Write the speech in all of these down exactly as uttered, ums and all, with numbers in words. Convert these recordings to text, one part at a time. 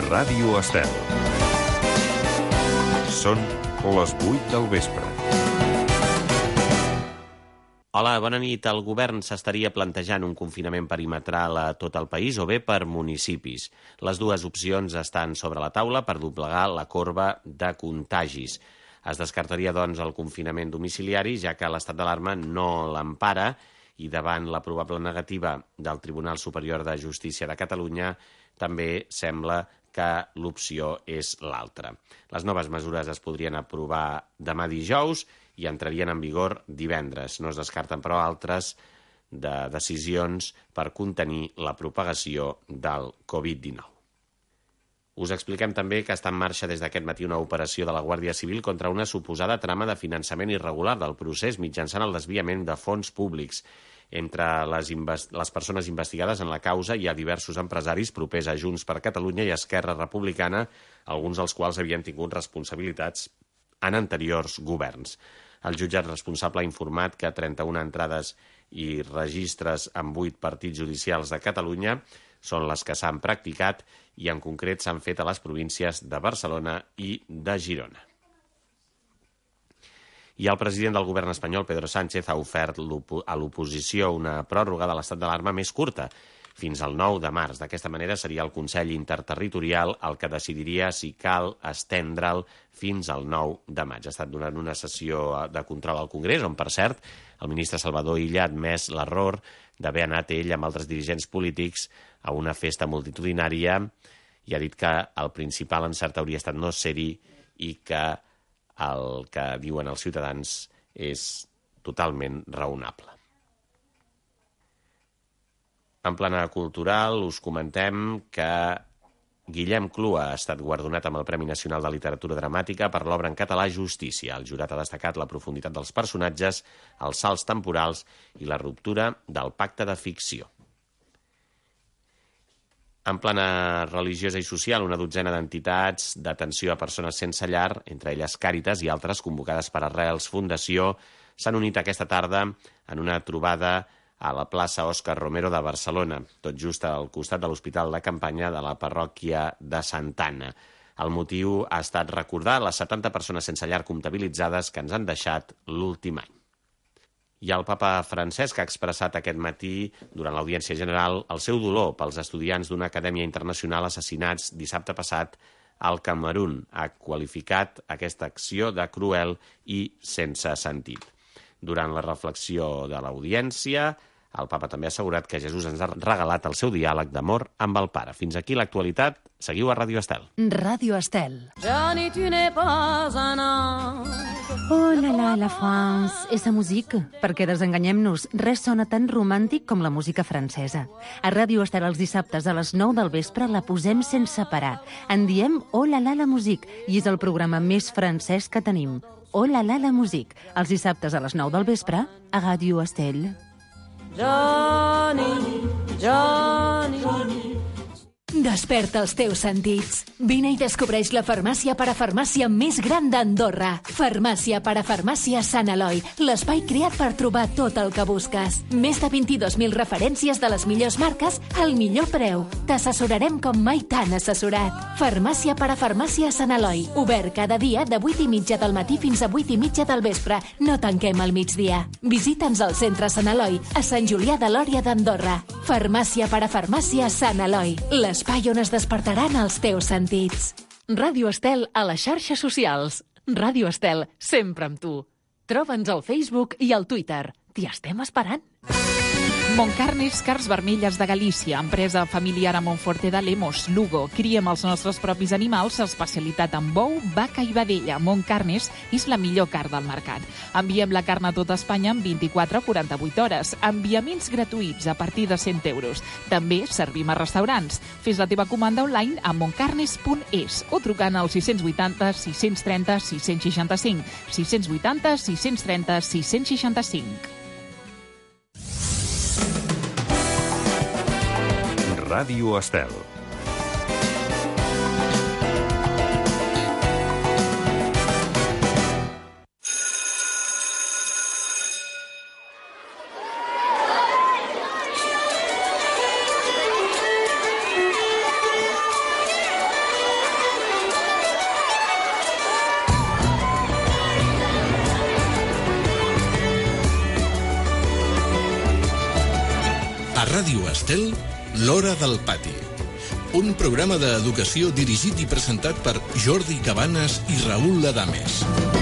Ràdio Estel. Són les vuit del vespre. Hola, bona nit. El govern s'estaria plantejant un confinament perimetral a tot el país o bé per municipis. Les dues opcions estan sobre la taula per doblegar la corba de contagis. Es descartaria, doncs, el confinament domiciliari, ja que l'estat d'alarma no l'empara i davant la probable negativa del Tribunal Superior de Justícia de Catalunya també sembla que l'opció és l'altra. Les noves mesures es podrien aprovar demà dijous i entrarien en vigor divendres. No es descarten, però, altres de decisions per contenir la propagació del covid dinou. Us expliquem també que està en marxa des d'aquest matí una operació de la Guàrdia Civil contra una suposada trama de finançament irregular del procés mitjançant el desviament de fons públics. Entre les, les persones investigades en la causa hi ha diversos empresaris propers a Junts per Catalunya i Esquerra Republicana, alguns dels quals havien tingut responsabilitats en anteriors governs. El jutjat responsable ha informat que trenta-una entrades i registres en vuit partits judicials de Catalunya són les que s'han practicat i en concret s'han fet a les províncies de Barcelona i de Girona. I el president del govern espanyol, Pedro Sánchez, ha ofert a l'oposició una pròrroga de l'estat d'alarma més curta, fins al nou de març. D'aquesta manera seria el Consell Interterritorial el que decidiria si cal estendre'l fins al nou de maig. Ha estat durant una sessió de control al Congrés, on, per cert, el ministre Salvador Illa ha admès l'error d'haver anat ell amb altres dirigents polítics a una festa multitudinària i ha dit que el principal encert hauria estat no ser-hi i que el que diuen els ciutadans és totalment raonable. En plana cultural us comentem que Guillem Clua ha estat guardonat amb el Premi Nacional de Literatura Dramàtica per l'obra en català Justícia. El jurat ha destacat la profunditat dels personatges, els salts temporals i la ruptura del pacte de ficció. En plana religiosa i social, una dotzena d'entitats d'atenció a persones sense llar, entre elles Càritas i altres convocades per Arrels Fundació, s'han unit aquesta tarda en una trobada a la plaça Òscar Romero de Barcelona, tot just al costat de l'Hospital de Campanya de la parròquia de Santa Anna. El motiu ha estat recordar les setanta persones sense llar comptabilitzades que ens han deixat l'últim any. I el papa Francesc ha expressat aquest matí, durant l'audiència general, el seu dolor pels estudiants d'una acadèmia internacional assassinats dissabte passat al Camerun. Ha qualificat aquesta acció de cruel i sense sentit. Durant la reflexió de l'audiència, el papa també ha assegurat que Jesús ens ha regalat el seu diàleg d'amor amb el Pare. Fins aquí l'actualitat. Seguiu a Ràdio Estel. Ràdio Estel. Johnny, tu n'es pas un ange. Oh la la, la France, esa musique. Perquè desenganyem-nos, res sona tan romàntic com la música francesa. A Ràdio Estel els dissabtes a les nou del vespre la posem sense parar. En diem Oh la la, la musique, i és el programa més francès que tenim. Oh la la, la musique, els dissabtes a les nou del vespre a Ràdio Estel. Johnny, Johnny, Johnny. Desperta els teus sentits. Vine i descobreix la farmàcia parafarmàcia més gran d'Andorra. Farmàcia parafarmàcia Sant Eloi, l'espai creat per trobar tot el que busques. Més de vint-i-dos mil referències de les millors marques al millor preu. T'assessorarem com mai t'han assessorat. Farmàcia parafarmàcia Sant Eloi, obert cada dia de vuit i mitja del matí fins a vuit i mitja del vespre. No tanquem al migdia. Visita'ns al centre Sant Eloi, a Sant Julià de Lòria d'Andorra. Farmàcia parafarmàcia Sant Eloi, l'espai on es despertaran els teus sentits. Ràdio Estel a les xarxes socials. Ràdio Estel, sempre amb tu. Troba'ns al Facebook i al Twitter. T'hi estem esperant. Montcarnes Carns Vermelles de Galícia, empresa familiar a Montforte de Lemos, Lugo. Criem els nostres propis animals, especialitat en bou, vaca i vedella. Montcarnes és la millor carn del mercat. Enviem la carn a tot Espanya en vint-i-quatre a quaranta-vuit hores. Enviaments gratuïts a partir de cent euros. També servim a restaurants. Fes la teva comanda online a montcarnes punt es o trucant al sis vuitanta, sis trenta, sis seixanta-cinc. sis vuitanta, sis trenta, sis seixanta-cinc. Ràdio Estel. Ràdio Estel, L'Hora del Pati. Un programa d'educació dirigit i presentat per Jordi Cabanes i Raül Adames.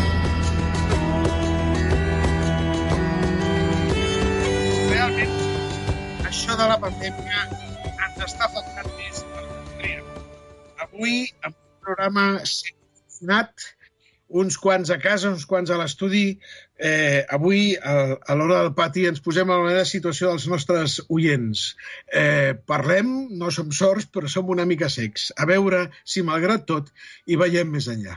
Realment, això de la pandèmia ens està afectant més del que podríem. Avui, amb un programa seccionat, uns quants a casa, uns quants a l'estudi. Eh, avui, a, a l'Hora del Pati, ens posem a la manera situació dels nostres oients. Eh, parlem, no som sords, però som una mica secs. A veure si, malgrat tot, hi veiem més enllà.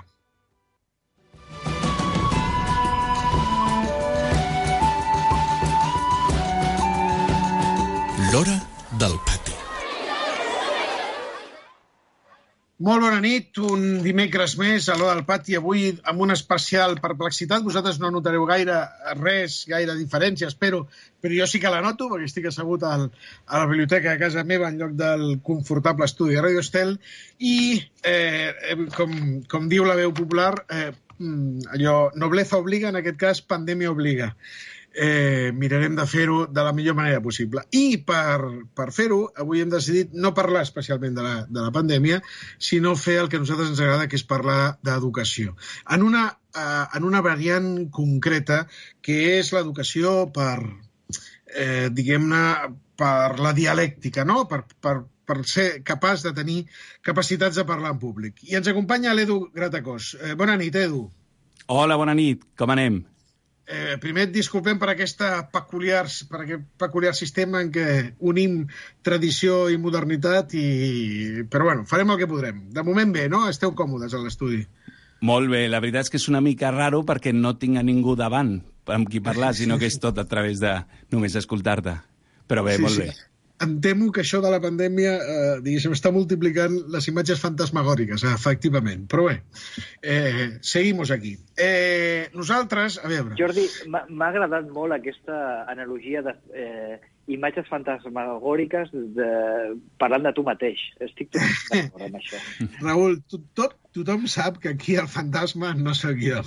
L'Hora del Pati. Molt bona nit, un dimecres més a l'Hora del Pati, avui amb una especial perplexitat. Vosaltres no notareu gaire res, gaire diferència, espero, però jo sí que la noto, perquè estic assegut al, a la biblioteca de casa meva en lloc del confortable estudi de Ràdio Estel, i, eh, com, com diu la veu popular, eh, allò, nobleza obliga, en aquest cas, pandèmia obliga. Eh, mirarem de fer-ho de la millor manera possible. I per, per fer-ho, avui hem decidit no parlar especialment de la, de la pandèmia, sinó fer el que a nosaltres ens agrada, que és parlar d'educació. En una, eh, en una variant concreta, que és l'educació per, eh, diguem-ne, per la dialèctica, no? Per, per, per ser capaç de tenir capacitats de parlar en públic. I ens acompanya l'Edu Gratacós. Eh, bona nit, Edu. Hola, bona nit. Com anem? Eh, primer et disculpem per, aquesta peculiar, per aquest peculiar sistema en què unim tradició i modernitat, i... però bueno, farem el que podrem. De moment bé, no? Esteu còmodes a l'estudi? Molt bé, la veritat és que és una mica raro perquè no tinc a ningú davant amb qui parlar, sinó que és tot a través de només escoltar-te. Però bé, sí, molt bé. Sí. Em temo que això de la pandèmia, eh, diguéssim, està multiplicant les imatges fantasmagòriques, eh, efectivament. Però bé, eh, seguimos aquí. Eh, nosaltres, a veure... Jordi, m'ha agradat molt aquesta analogia de eh, imatges fantasmagòriques de, parlant de tu mateix. Estic tot d'acord amb això. Raül, tot, tot, tothom sap que aquí el fantasma no sóc jo.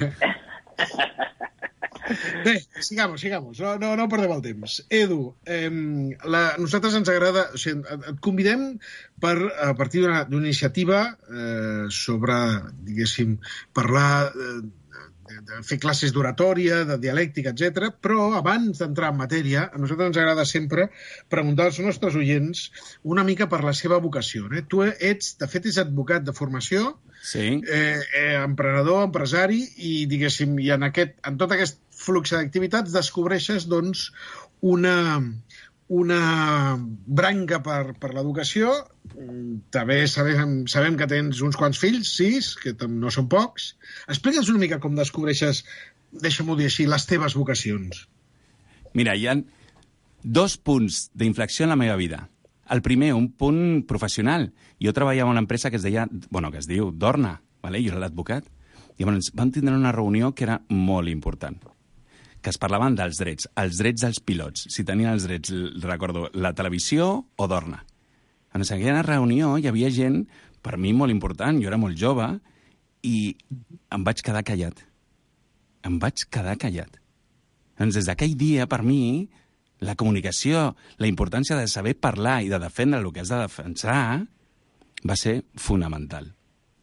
Bé, sigamos, sigamos. No, no, no perdem el temps. Edu, eh, la, a nosaltres ens agrada... O sigui, et convidem per, a partir d'una iniciativa eh, sobre, diguéssim, parlar... Eh, de fer classes d'oratòria, de dialèctica, etcètera. Però abans d'entrar en matèria, a nosaltres ens agrada sempre preguntar als nostres oients una mica per la seva vocació. Eh? Tu ets, de fet, ets advocat de formació, sí. eh, eh, emprenedor, empresari, i, diguéssim, i en, aquest, en tot aquest flux d'activitats descobreixes, doncs, una... una branca per, per l'educació. També sabem, sabem que tens uns quants fills, sis, que no són pocs. Explica'ns una mica com descobreixes, deixa-m'ho dir així, les teves vocacions. Mira, hi ha dos punts d'inflexió en la meva vida. El primer, un punt professional. Jo treballava en una empresa que es deia, bueno, que es diu Dorna, vale? Jo era l'advocat. I llavors vam tindre una reunió que era molt important, que es parlaven dels drets, els drets dels pilots. Si tenien els drets, recordo, la televisió o Dorna. En aquella reunió hi havia gent, per mi, molt important. Jo era molt jove i em vaig quedar callat. Em vaig quedar callat. Doncs des d'aquell dia, per mi, la comunicació, la importància de saber parlar i de defendre el que has de defensar, va ser fonamental.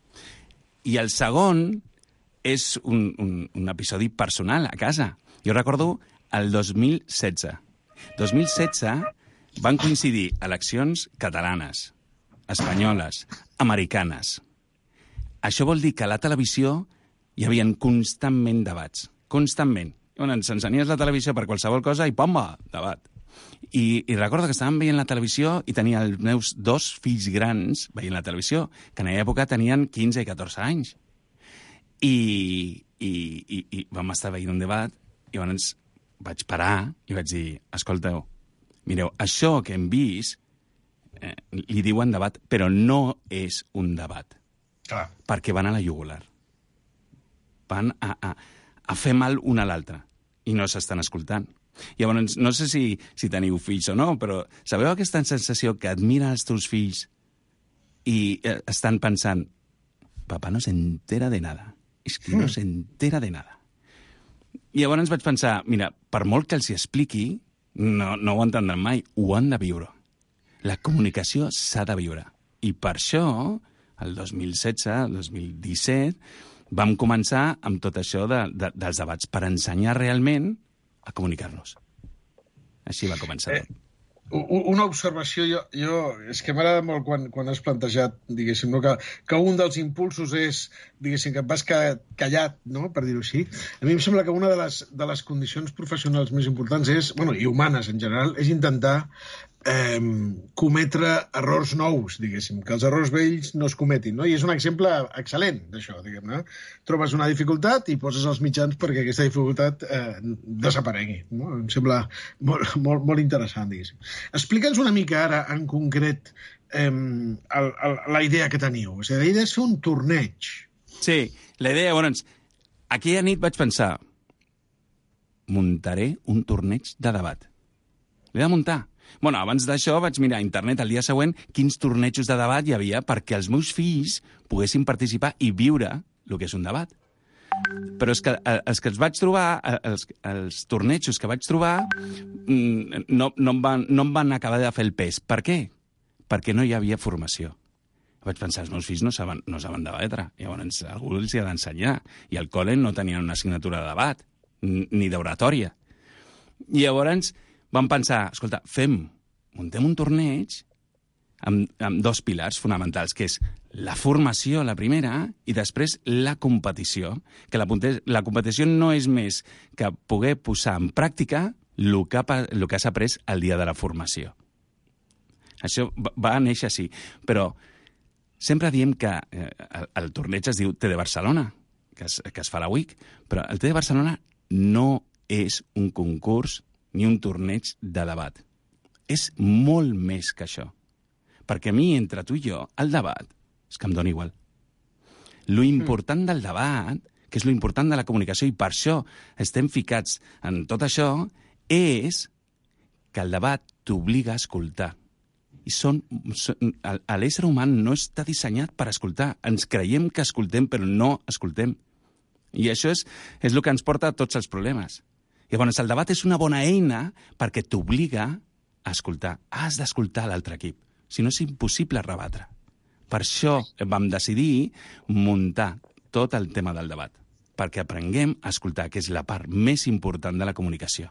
I el segon és un, un, un episodi personal a casa. Jo recordo el dos mil setze. dos mil setze van coincidir eleccions catalanes, espanyoles, americanes. Això vol dir que a la televisió hi havia constantment debats. Constantment. Ens encenies la televisió per qualsevol cosa i pomba, debat. I, i recordo que estàvem veient la televisió i tenia els meus dos fills grans veient la televisió, que en aquella època tenien quinze i catorze anys. I, i, i, i vam estar veient un debat. I llavors vaig parar i vaig dir, escolteu, mireu, això que hem vist eh, li diuen debat, però no és un debat. Clar. Perquè van a la jugular. Van a, a, a fer mal un a l'altre i no s'estan escoltant. Llavors, no sé si, si teniu fills o no, però sabeu aquesta sensació que admira els teus fills i eh, estan pensant, papà no s'entera de nada, és que mm. no s'entera de nada. I llavors vaig pensar, mira, per molt que els hi expliqui, no, no ho entendran mai, ho han de viure. La comunicació s'ha de viure. I per això, el dos mil setze, el dos mil disset, vam començar amb tot això de, de, dels debats per ensenyar realment a comunicar-nos. Així va començar tot. Eh, una observació, jo, jo és que m'agrada molt quan, quan has plantejat, diguéssim, no, que, que un dels impulsos és, diguéssim, que et vas callat, no?, per dir-ho així. A mi em sembla que una de les, de les condicions professionals més importants és, bueno, i humanes en general, és intentar eh, cometre errors nous, diguéssim, que els errors vells no es cometin, no? I és un exemple excel·lent d'això, diguem-ne. Trobes una dificultat i poses els mitjans perquè aquesta dificultat eh, desaparegui, no? Em sembla molt, molt, molt interessant, diguéssim. Explica'ns una mica ara, en concret, eh, el, el, la idea que teniu. O sigui, la idea és fer un torneig. Sí, la idea, bueno, aquella nit vaig pensar, muntaré un torneig de debat. L'he de muntar. Bueno, abans d'això vaig mirar a internet el dia següent quins tornejos de debat hi havia perquè els meus fills poguessin participar i viure el que és un debat. Però és que els que els vaig trobar, els, els tornejos que vaig trobar, no, no, em van, no em van acabar de fer el pes. Per què? Perquè no hi havia formació. Vaig pensar, els meus fills no saben, no saben debatre, llavors algú els hi ha d'ensenyar. I al col·le no tenien una assignatura de debat, ni d'oratòria. I llavors vam pensar, escolta, fem, muntem un torneig amb, amb dos pilars fonamentals, que és la formació, la primera, i després la competició. Que la, la competició no és més que poder posar en pràctica el que, el que has après el dia de la formació. Això va néixer així, però sempre diem que eh, el, el torneig es diu T de Barcelona, que es, que es fa a la U I C, però el T de Barcelona no és un concurs ni un torneig de debat. És molt més que això. Perquè a mi, entre tu i jo, el debat és que em dona igual. Lo important del debat, que és lo important de la comunicació, i per això estem ficats en tot això, és que el debat t'obliga a escoltar. I són, són, l'ésser humà no està dissenyat per escoltar. Ens creiem que escoltem, però no escoltem. I això és, és el que ens porta a tots els problemes. I llavors el debat és una bona eina perquè t'obliga a escoltar. Has d'escoltar l'altre equip, si no és impossible rebatre. Per això vam decidir muntar tot el tema del debat, perquè aprenguem a escoltar, que és la part més important de la comunicació.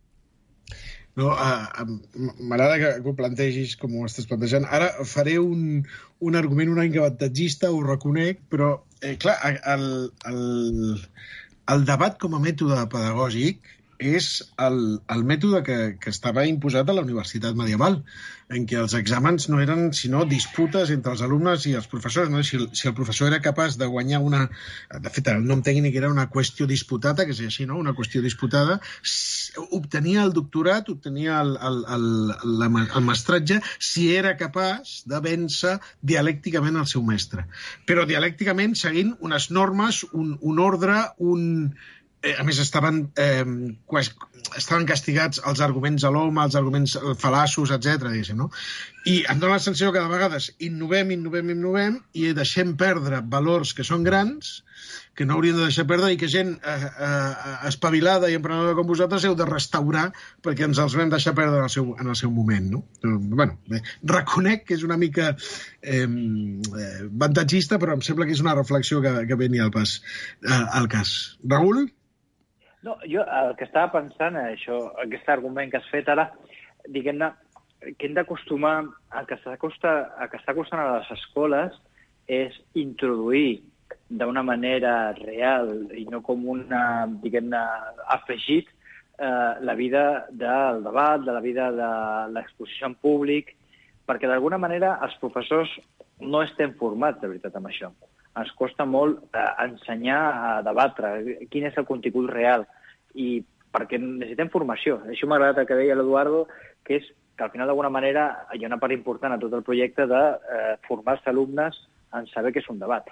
No, uh, m'agrada que, que ho plantegis com ho estàs plantejant. Ara faré un, un argument una mica avantatgista, ho reconec, però, eh, clar, el, el, el debat com a mètode pedagògic és el, el mètode que, que estava imposat a la universitat medieval, en què els exàmens no eren sinó disputes entre els alumnes i els professors. No? Si, si el professor era capaç de guanyar una... De fet, el nom tècnic era una qüestió disputata, que és així, no? Una qüestió disputada, obtenia el doctorat, obtenia el, el, el, el, el mestratge, si era capaç de vèncer dialècticament el seu mestre. Però dialècticament seguint unes normes, un, un ordre, un... A més, estaven, eh, estaven castigats els arguments a l'home, els arguments fal·laços, etcètera. No? I em dóna la sensació que de vegades innovem, innovem, innovem i deixem perdre valors que són grans, que no hauríem de deixar perdre i que gent eh, eh, espavilada i emprenedora com vosaltres heu de restaurar perquè ens els vam deixar perdre en el seu, en el seu moment. No? Però, bueno, bé, reconec que és una mica eh, avantatgista, però em sembla que és una reflexió que, que venia al pas eh, al cas. Raül? No, jo el que estava pensant, això, aquest argument que has fet ara, diguem-ne, que hem d'acostumar, el que està costant a les escoles és introduir d'una manera real i no com una, diguem-ne, afegit eh, la vida del debat, de la vida de l'exposició en públic, perquè d'alguna manera els professors no estem formats, de veritat, amb això. Ens costa molt eh, ensenyar a debatre quin és el contingut real i perquè necessitem formació. Això m'ha agradat el que deia l'Eduardo, que és que al final d'alguna manera hi ha una part important a tot el projecte de eh, formar els alumnes en saber què és un debat.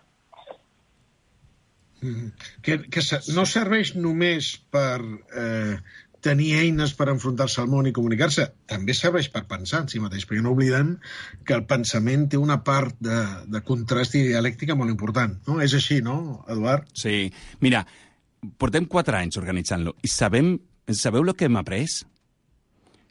Mm-hmm. Que, que no serveix només per eh, tenir eines per enfrontar-se al món i comunicar-se, també serveix per pensar en si mateix, perquè no oblidem que el pensament té una part de, de contrast i dialèctica molt important. No? És així, no, Eduard? Sí. Mira, portem quatre anys organitzant-lo i sabem, sabeu el que hem après?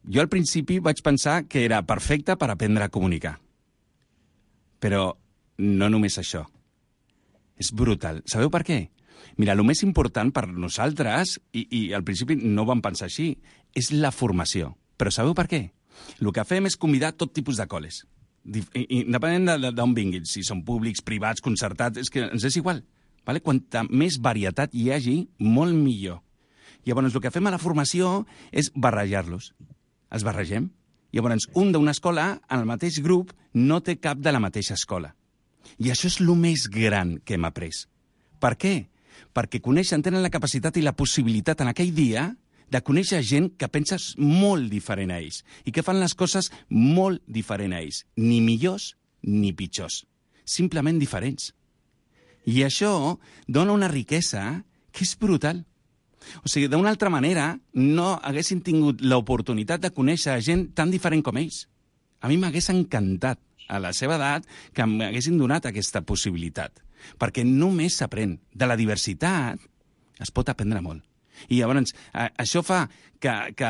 Jo al principi vaig pensar que era perfecte per aprendre a comunicar. Però no només això. És brutal. Sabeu per què? Mira, el més important per nosaltres, i, i al principi no vam pensar així, és la formació. Però sabeu per què? El que fem és convidar tot tipus de col·les. Independent d'on vinguin, si són públics, privats, concertats, és que ens és igual. Vale? Quanta més varietat hi hagi, molt millor. Llavors, el que fem a la formació és barrejar-los. Els barregem. Llavors, un d'una escola, en el mateix grup, no té cap de la mateixa escola. I això és el més gran que hem après. Per què? Perquè coneixen, tenen la capacitat i la possibilitat en aquell dia de conèixer gent que pensa molt diferent a ells i que fan les coses molt diferent a ells. Ni millors ni pitjors. Simplement diferents. I això dona una riquesa que és brutal. O sigui, d'una altra manera, no haguessin tingut l'oportunitat de conèixer gent tan diferent com ells. A mi m'hagués encantat, a la seva edat, que m'haguessin donat aquesta possibilitat. Perquè només s'aprèn. De la diversitat es pot aprendre molt. I llavors, això fa que, que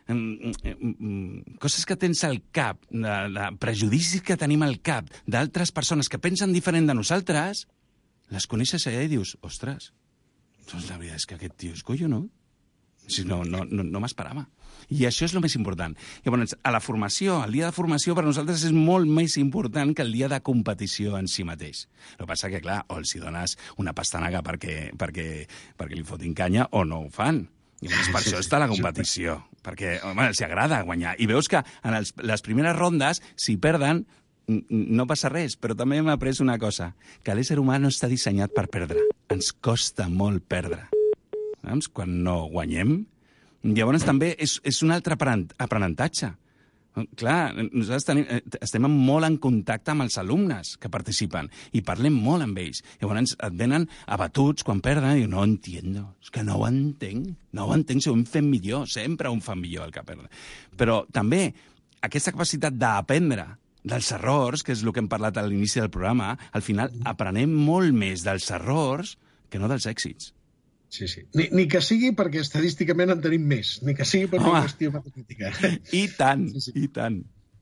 coses que tens al cap, de, de prejudicis que tenim al cap d'altres persones que pensen diferent de nosaltres, les coneixes allà i dius, ostres, doncs la veritat és que aquest tio és collonut. Si no, no, no, no m'esperava. I això és el més important. Llavors, a la formació, el dia de formació per nosaltres és molt més important que el dia de competició en si mateix. El que passa que, clar, o els hi dones una pastanaga perquè, perquè, perquè li fotin canya o no ho fan. I llavors, per això està la competició. Perquè, home, els agrada guanyar. I veus que en els, les primeres rondes, si perden, no passa res, però també hem après una cosa, que l'ésser humà no està dissenyat per perdre. Ens costa molt perdre. Saps? Quan no guanyem, llavors també és, és un altre aprenentatge. Clar, nosaltres tenim, estem molt en contacte amb els alumnes que participen i parlem molt amb ells. Llavors et venen abatuts quan perden i diuen, no entiendo, és que no ho entenc, no ho entenc, si ho hem fet millor, sempre ho fan millor el que perden. Però també aquesta capacitat d'aprendre dels errors, que és el que hem parlat a l'inici del programa, al final aprenem molt més dels errors que no dels èxits. Sí, sí. Ni, ni que sigui perquè estadísticament en tenim més, ni que sigui per una qüestió matemàtica. I tant, sí, sí. i tant.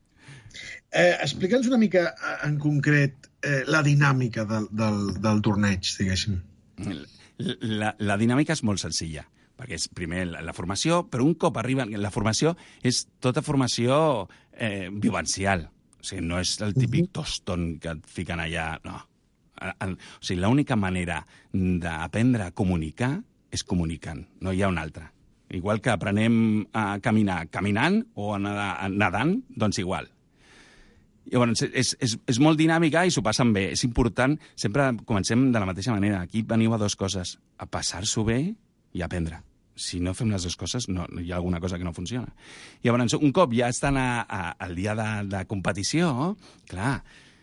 Eh, Explica'ns una mica en concret eh, la dinàmica del, del, del torneig, diguéssim. La, la dinàmica és molt senzilla, perquè és primer la, la formació, però un cop arriben... La formació és tota formació eh, vivencial. O sigui, no és el típic tostón que et fiquen allà, no. O sigui, l'única manera d'aprendre a comunicar és comunicant, no hi ha una altra. Igual que aprenem a caminar caminant o a nedar nedant, doncs igual. Llavors, és, és, és molt dinàmica i s'ho passen bé. És important, sempre comencem de la mateixa manera. Aquí veniu a dues coses, a passar-s'ho bé i a aprendre. Si no fem les dues coses, no, hi ha alguna cosa que no funciona. Llavors, un cop ja estan a, a, al dia de, de competició, clar,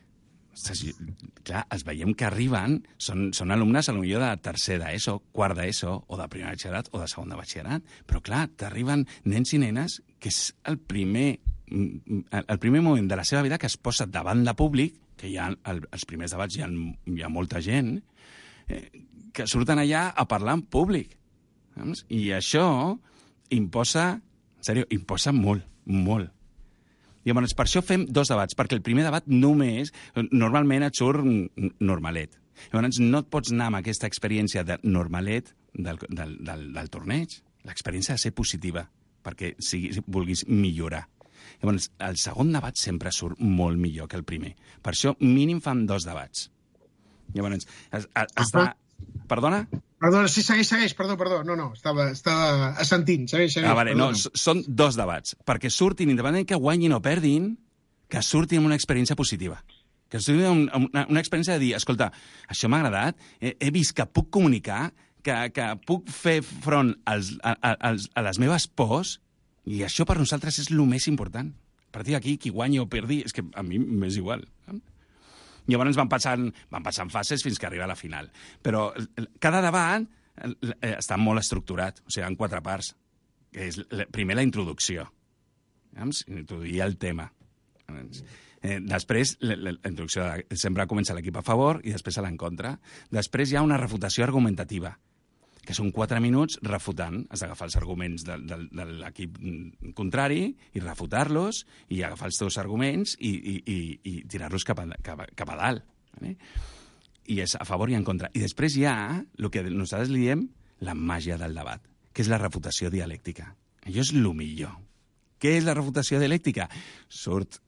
clar, els veiem que arriben, són, són alumnes potser de tercer d'ESO, quart d'ESO, o de primer batxillerat, o de segon de batxillerat, però clar, t'arriben nens i nenes que és el primer, el primer moment de la seva vida que es posa davant de públic, que hi ha els primers debats, hi ha, hi ha molta gent, eh, que surten allà a parlar en públic. I això imposa, en sèrio, imposa molt, molt. Llavors, per això fem dos debats, perquè el primer debat només, normalment et surt normalet. Llavors, no et pots anar amb aquesta experiència de normalet del, del, del, del torneig. L'experiència ha de ser positiva, perquè si, si vulguis millorar. Llavors, el segon debat sempre surt molt millor que el primer. Per això, mínim fan dos debats. Llavors, es, es, està... Perdona? Perdona, sí, segueix, segueix, perdó, perdó. No, no, estava, estava assentint, segueix, segueix. Ah, vale, no, són dos debats, perquè surtin, independentment que guanyin o perdin, que surtin amb una experiència positiva. Que surtin amb una, una experiència de dir, escolta, això m'ha agradat, he, he vist que puc comunicar, que, que puc fer front als, a, als, a les meves pors, i això per nosaltres és el més important. A partir d'aquí, qui guanyi o perdi, és que a mi m'és igual. Llavors van passant, van passant fases fins que arriba a la final. Però cada debat està molt estructurat, o sigui, en quatre parts. Que és, primer, la introducció. Introduir el tema. Eh, després, la, la introducció sempre comença l'equip a favor i després a l'en contra. Després hi ha una refutació argumentativa. que són quatre minuts refutant. Has d'agafar els arguments de, de, de l'equip contrari i refutar-los, i agafar els teus arguments i, i, i, i tirar-los cap, a, cap, a, cap a dalt. Vale? I és a favor i en contra. I després hi ha el que nosaltres li diem la màgia del debat, que és la refutació dialèctica. Allò és el millor. Què és la refutació dialèctica? Surt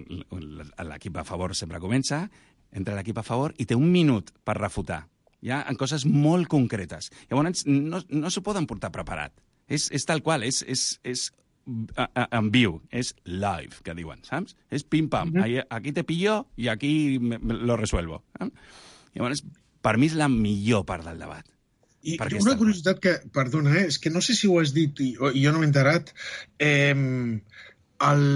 l'equip a favor, sempre comença, entra l'equip a favor i té un minut per refutar, ja en coses molt concretes. Llavors, no, no s'ho poden portar preparat. És, és tal qual, és, és, és a, a, en viu, és live, que diuen, saps? És pim-pam, mm-hmm. aquí te pillo i aquí me, me lo resuelvo. Eh? Llavors, per mi és la millor part del debat. I una curiositat que, perdona, eh, és que no sé si ho has dit i, i jo no m'he enterat, eh, el,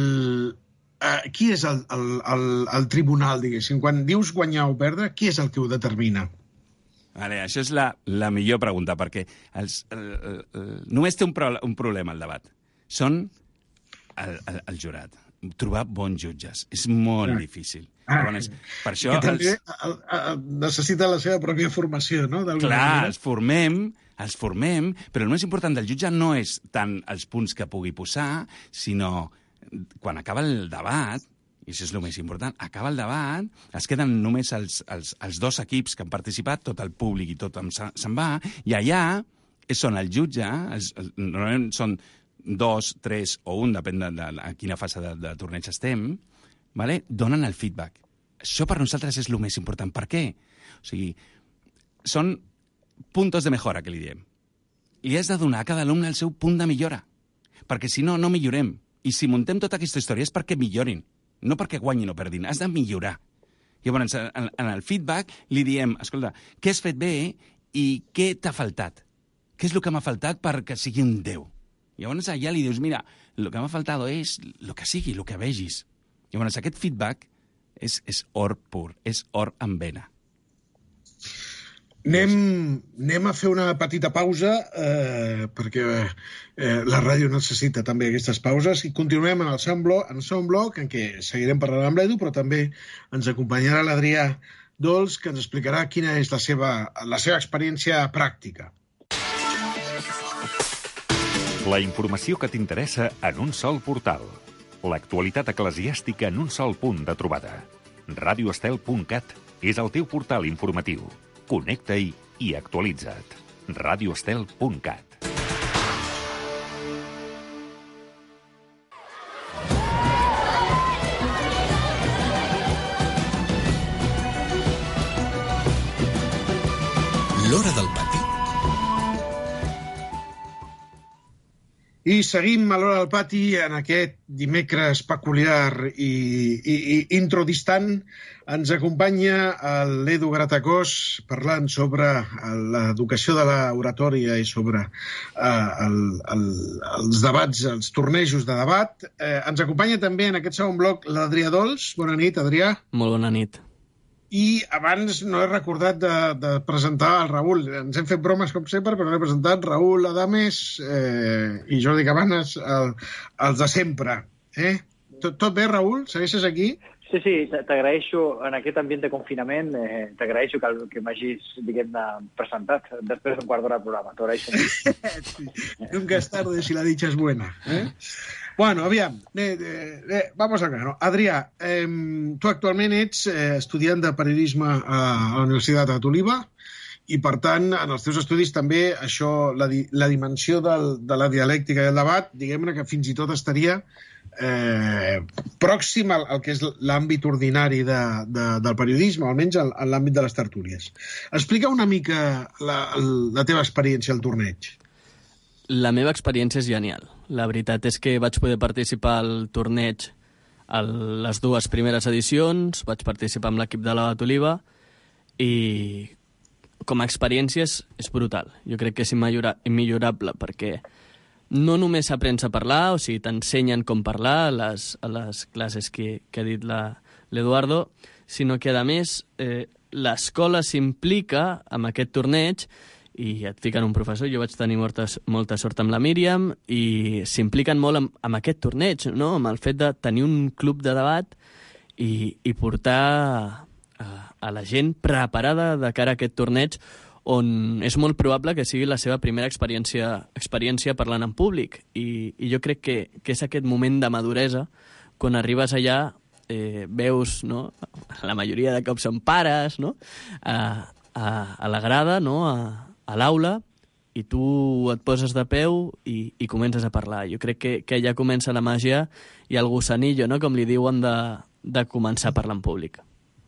eh, qui és el, el, el, el tribunal, diguéssim? Quan dius guanyar o perdre, qui és el que ho determina? Vale, això és la, la millor pregunta, perquè els, el, el, el, només té un, pro, un problema el debat. Són el, el, el jurat. Trobar bons jutges. És molt ah. difícil. Ah, Llavors, per això que també els... el, el, necessita la seva pròpia formació, no? Clar, manera. els formem, els formem, però el més important del jutge no és tant els punts que pugui posar, sinó quan acaba el debat, i això és el més important, acaba el debat, es queden només els, els, els dos equips que han participat, tot el públic i tot se'n va, i allà són el jutge, els, els, normalment són dos, tres o un, depèn de, de, de quina fase de, de torneig estem, vale? Donen el feedback. Això per nosaltres és el més important. Per què? O sigui, són puntos de mejora, que li diem. Li has de donar a cada alumne el seu punt de millora. Perquè si no, no millorem. I si muntem tota aquesta història és perquè millorin, no perquè guanyin o perdin. Has de millorar. Llavors, en, en el feedback li diem, escolta, què has fet bé i què t'ha faltat? Què és el que m'ha faltat perquè sigui un deu? Llavors allà li dius, mira, el que m'ha faltat és el que sigui, el que vegis. Llavors aquest feedback és, és or pur, és or amb vena. Anem, anem a fer una petita pausa, eh, perquè eh, la ràdio necessita també aquestes pauses, i continuem en el segon bloc, en el segon bloc en què seguirem parlant amb l'Edu, però també ens acompanyarà l'Adrià Dols, que ens explicarà quina és la seva, la seva experiència pràctica. La informació que t'interessa en un sol portal. L'actualitat eclesiàstica en un sol punt de trobada. radio estel punt cat és el teu portal informatiu. Connecta-hi i actualitza't. radio estel punt cat. L'Hora del Pati. I seguim a l'Hora del Pati en aquest dimecres peculiar i, i, i introdistant. Ens acompanya l'Edu Gratacós parlant sobre l'educació de l'oratòria i sobre eh, el, el, els debats, els tornejos de debat. Eh, ens acompanya també en aquest segon bloc l'Adrià Dols. Bona nit, Adrià. Molt bona nit. I abans no he recordat de, de presentar el Raül. Ens hem fet bromes, com sempre, però no he presentat Raül Adames eh, i Jordi Cabanes, el, els de sempre. Eh? Tot, tot bé, Raül? Segueixes aquí? Sí, sí, t'agraeixo en aquest ambient de confinament, eh, t'agraeixo que, que m'hagis, diguem-ne, presentat després d'un quart d'hora de programa. T'agraeixo molt. Sí. Nunca es tarde si la dicha es buena. Eh? Bueno, aviam, eh, eh, vamos a grano. Adrià, eh, tu actualment ets eh, estudiant de periodisme a, a la Universitat de Toliva i, per tant, en els teus estudis també això, la, di la dimensió del, de la dialèctica i el debat, diguem-ne que fins i tot estaria eh, pròxim al, al que és l'àmbit ordinari de, de, del periodisme, almenys en, en l'àmbit de les tertúlies. Explica una mica la, la teva experiència al torneig. La meva experiència és genial. La veritat és que vaig poder participar al torneig a les dues primeres edicions, vaig participar amb l'equip de la Toliva i com a experiència és, és brutal. Jo crec que és immillora, immillorable perquè no només aprens a parlar, o sigui, t'ensenyen com parlar a les, a les classes que, que ha dit l'Eduardo, sinó que, a més, eh, l'escola s'implica amb aquest torneig i et fiquen un professor. Jo vaig tenir molta, molta sort amb la Míriam i s'impliquen molt amb, amb aquest torneig, no? Amb el fet de tenir un club de debat i, i portar a, a la gent preparada de cara a aquest torneig on és molt probable que sigui la seva primera experiència, experiència parlant en públic. I, i jo crec que, que és aquest moment de maduresa, quan arribes allà, eh, veus, no? La majoria de cops són pares, no? A, a, a la grada, no? A, a l'aula, i tu et poses de peu i, i comences a parlar. Jo crec que, que ja comença la màgia i el gossanillo, no? Com li diuen, de, de començar a parlar en públic.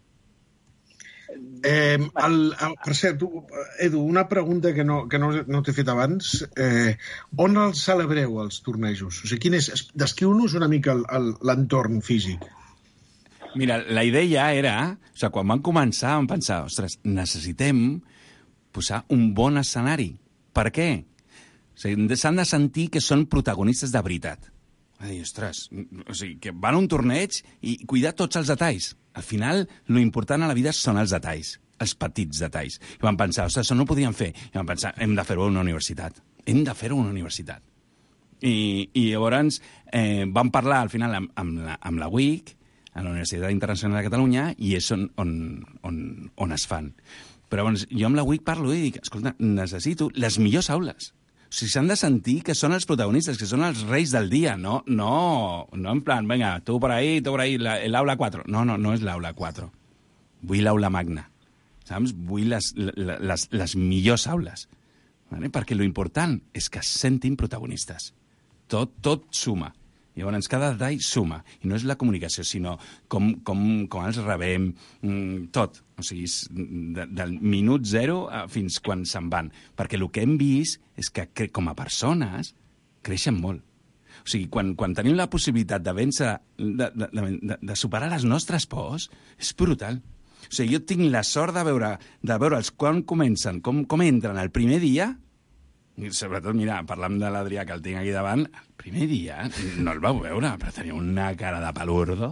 Eh, el, el, per cert, tu, Edu, una pregunta que no, que no, no t'he fet abans. Eh, on els celebreu, els tornejos? O sigui, quin és, descriu-nos una mica l'entorn físic. Mira, la idea era... O sigui, quan van començar vam pensar, ostres, necessitem posar un bon escenari. Per què? O sigui, s'han de sentir que són protagonistes de veritat. Va dir, ostres, o sigui, que van a un torneig i cuidar tots els detalls. Al final, lo important a la vida són els detalls, els petits detalls. I vam pensar, ostres, això no ho podíem fer. I vam pensar, hem de fer-ho a una universitat. Hem de fer-ho a una universitat. I, i llavors eh, vam parlar al final amb, amb, la, amb la U I C, a la Universitat Internacional de Catalunya, i és on, on, on, on es fan. Però llavors, jo amb la U I C parlo i dic, escolta, necessito les millors aules. O sigui, s'han de sentir que són els protagonistes, que són els reis del dia, no, no, no en plan, venga, tu por ahí, tu por ahí, l'aula quatre. No, no, no és l'aula quatre. Vull l'aula magna, saps? Vull les, les, les millors aules. Vale? Perquè lo important és que es sentin protagonistes. Tot, tot suma. Llavors, cada detall suma. I no és la comunicació, sinó com, com, com els rebem, tot. O sigui, de, del minut zero fins quan se'n van. Perquè el que hem vist és que, com a persones, creixen molt. O sigui, quan, quan tenim la possibilitat de vèncer, de, de, de, de superar les nostres pors, és brutal. O sigui, jo tinc la sort de veure, de veure'ls quan comencen, com, com entren el primer dia. I sobretot, mira, parlant de l'Adrià, que el tinc aquí davant, el primer dia no el vau veure, però tenia una cara de palurdo.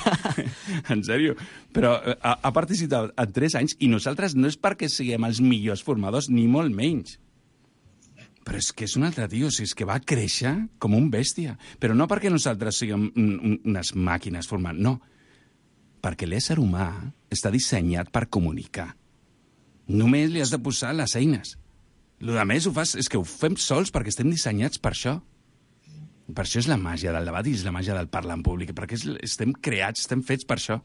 En sèrio. Però ha, ha participat en tres anys i nosaltres no és perquè siguem els millors formadors, ni molt menys. Però és que és un altre tio, o sigui, és que va créixer com un bèstia. Però no perquè nosaltres siguem unes màquines formant, no. Perquè l'ésser humà està dissenyat per comunicar. Només li has de posar les eines. El que més ho fas és que ho fem sols perquè estem dissenyats per això. Per això és la màgia del debat i és la màgia del parlar en públic, perquè estem creats, estem fets per això.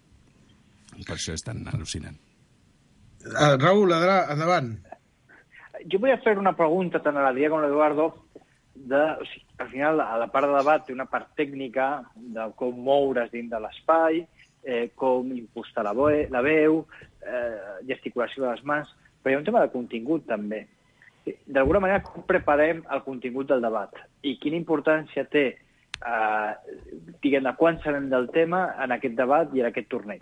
I per això és tan al·lucinant. Uh, Raül, endavant. Jo voy a fer una pregunta tant a l'Adrià com a l'Eduardo. De, o sigui, al final, a la part de debat té una part tècnica de com moure's dins de l'espai, eh, com impostar la, boe, la veu, eh, gesticulació de les mans, però hi ha un tema de contingut també. D'alguna manera, com preparem el contingut del debat i quina importància té, eh, diguem, de quan sabem del tema en aquest debat i en aquest torneig?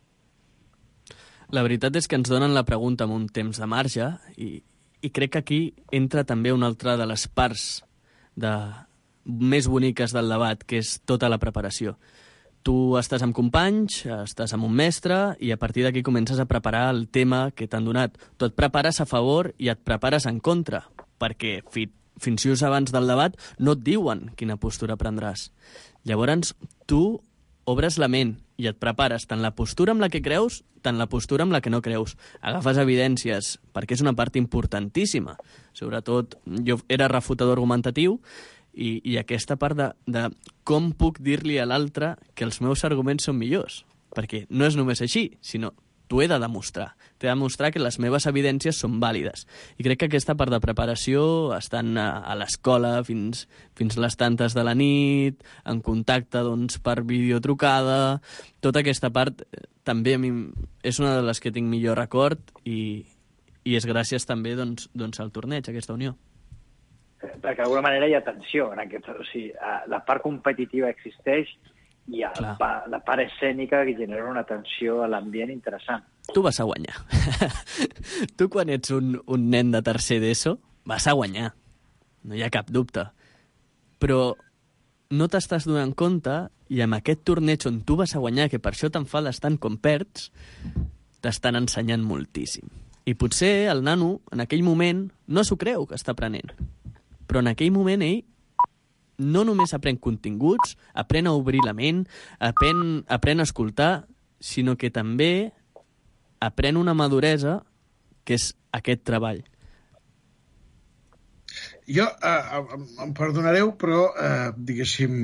La veritat és que ens donen la pregunta amb un temps de marge i, i crec que aquí entra també una altra de les parts de, més boniques del debat, que és tota la preparació. Tu estàs amb companys, estàs amb un mestre i a partir d'aquí comences a preparar el tema que t'han donat. Tu et prepares a favor i et prepares en contra, perquè fi, fins just abans del debat no et diuen quina postura prendràs. Llavors, tu obres la ment i et prepares tant la postura amb la que creus, tant la postura amb la que no creus. Agafes evidències, perquè és una part importantíssima. Sobretot, jo era refutador argumentatiu, I, i aquesta part de, de com puc dir-li a l'altre que els meus arguments són millors. Perquè no és només així, sinó t'ho he de demostrar. T'he de demostrar que les meves evidències són vàlides. I crec que aquesta part de preparació, estant a, a l'escola fins, fins les tantes de la nit, en contacte doncs, per videotrucada, tota aquesta part també a mi és una de les que tinc millor record i, i és gràcies també doncs, doncs, al torneig, a aquesta unió. Perquè d'alguna manera hi ha tensió en aquest, o sigui, la part competitiva existeix i el, la part escènica que genera una tensió a l'ambient interessant. Tu vas a guanyar. Tu quan ets un, un nen de tercer d'ESO vas a guanyar, no hi ha cap dubte. Però no t'estàs donant compte i amb aquest torneig on tu vas a guanyar, que per això t'enfades tant com perds, t'estan ensenyant moltíssim. I potser el nano en aquell moment no s'ho creu que està aprenent. Però en aquell moment ell no només aprèn continguts, aprèn a obrir la ment, aprèn, aprèn a escoltar, sinó que també aprèn una maduresa que és aquest treball. Jo, eh, em perdonareu, però, eh, diguéssim,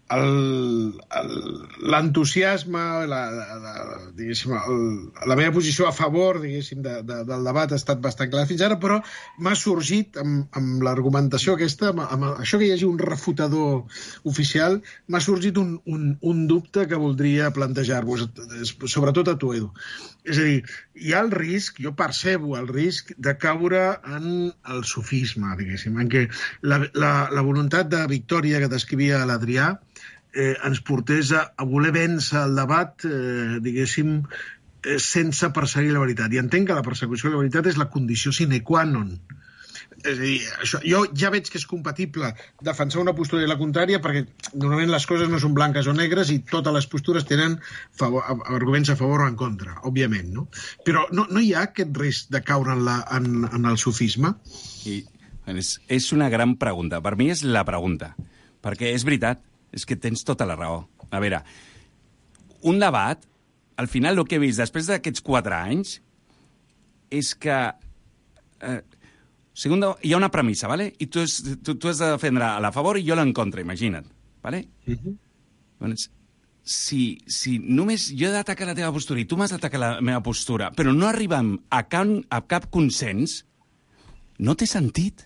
l'entusiasme, la, la, diguéssim, el, la meva posició a favor, diguéssim, de, de, del debat ha estat bastant clara fins ara, però m'ha sorgit amb, amb l'argumentació aquesta, amb, amb això que hi hagi un refutador oficial, m'ha sorgit un, un, un dubte que voldria plantejar-vos, sobretot a tu, Edu. És a dir, hi ha el risc, jo percebo el risc de caure en el sofisme, diguéssim, en què la, la, la voluntat de victòria que descrivia l'Adrià eh, ens portés a, a voler vèncer el debat, eh, diguéssim, eh, sense perseguir la veritat. I entenc que la persecució de la veritat és la condició sine qua non. És a dir, això, jo ja veig que és compatible defensar una postura i la contrària, perquè normalment les coses no són blanques o negres i totes les postures tenen favor, arguments a favor o en contra, òbviament, no? Però no, no hi ha aquest risc de caure en, la, en, en el sofisme? I és, és una gran pregunta. Per mi és la pregunta. Perquè és veritat, és que tens tota la raó. A veure, un debat, al final el que he vist després d'aquests quatre anys és que eh, segundo, hi ha una premissa, ¿vale? I tu, és, tu, tu has de defendre a la favor i jo la en contra, imagina't. ¿Vale? Uh-huh. Bueno, si, si només jo he d'atacar la teva postura i tu m'has d'atacar la meva postura, però no arribem a cap, a cap consens, no té sentit.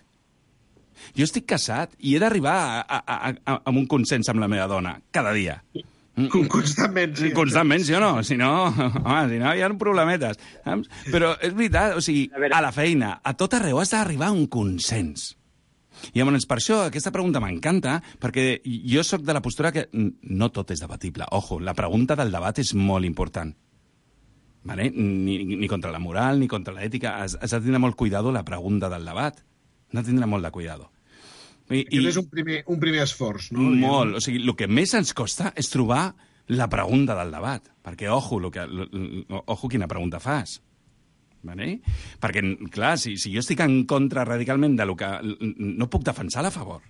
Jo estic casat i he d'arribar a, a, a, a, a un consens amb la meva dona cada dia. Constantment, sí. Constantment, sí o no? Si no, home, si no hi ha problemetes. Saps? Però és veritat, o sigui, a la feina, a tot arreu has d'arribar a un consens. I llavors, per això, aquesta pregunta m'encanta, perquè jo sóc de la postura que no tot és debatible. Ojo, la pregunta del debat és molt important. Vale? Ni, ni contra la moral, ni contra l'ètica. Has, has de tindre molt cuidado la pregunta del debat. Has de tindre molt de cuidado. I, i és un primer, un primer esforç, no? Molt. O sigui, el que més ens costa és trobar la pregunta del debat. Perquè, ojo, lo que, lo, ojo quina pregunta fas. Vale? Perquè, clar, si, si jo estic en contra radicalment de lo que... No puc defensar-la a favor.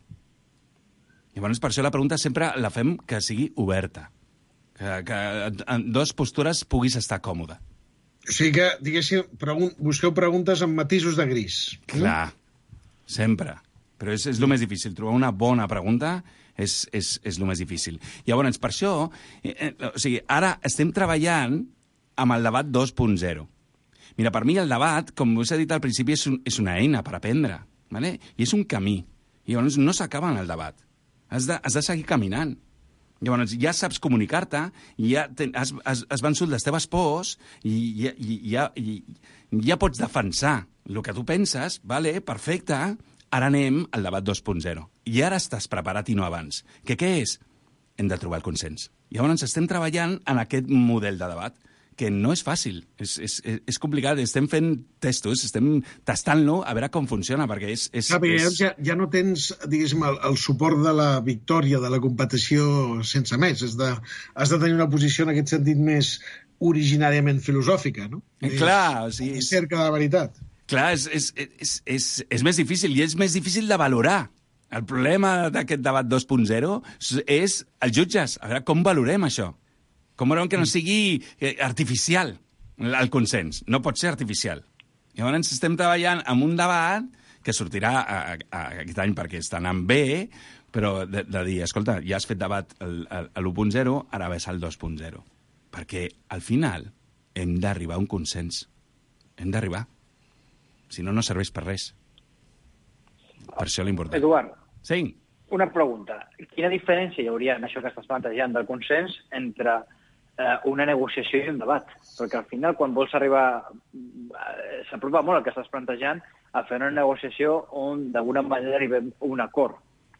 Llavors, per això la pregunta sempre la fem que sigui oberta. Que, que en dues postures puguis estar còmode. O sigui que, diguéssim, pregun busqueu preguntes amb matisos de gris. Clar, sempre. Però és, és el més difícil. Trobar una bona pregunta és, és, és el més difícil. Llavors, per això, eh, eh, o sigui, ara estem treballant amb el debat dos punt zero. Mira, per mi el debat, com us he dit al principi, és, un, és una eina per aprendre, ¿vale? I és un camí. I llavors no s'acaba en el debat. Has de, has de seguir caminant. Llavors ja saps comunicar-te, ja ten, has, has, has vençut les teves pors i ja, i, ja, i, ja pots defensar el que tu penses, vale, perfecte, ara anem al debat dos punt zero. I ara estàs preparat i no abans. Que què és? Hem de trobar el consens. Llavors estem treballant en aquest model de debat, que no és fàcil, és, és, és complicat, estem fent testos, estem tastant-lo a veure com funciona, perquè és... és, Clar, perquè és... ja, ja no tens, diguéssim, el, el suport de la victòria, de la competició sense més, has de, has de tenir una posició en aquest sentit més originàriament filosòfica, no? Clar, o sigui... És cerca de la veritat. Clar, és, és, és, és, és més difícil, i és més difícil de valorar. El problema d'aquest debat dos punt zero és els jutges. A veure, com valorem això? Com volem que no sigui artificial el consens? No pot ser artificial. Llavors estem treballant amb un debat que sortirà a, a, aquest any perquè està anant bé, però de, de dir, escolta, ja has fet debat a l'u punt zero, ara ves al dos punt zero. Perquè al final hem d'arribar a un consens. Hem d'arribar. Si no, no serveix per res. Per això l'important. Eduard, sí. Una pregunta. Quina diferència hi hauria en això que estàs plantejant del consens entre eh, una negociació i un debat? Perquè al final, quan vols arribar... Eh, s'apropa molt el que estàs plantejant a fer una negociació on d'alguna manera arribem a un acord.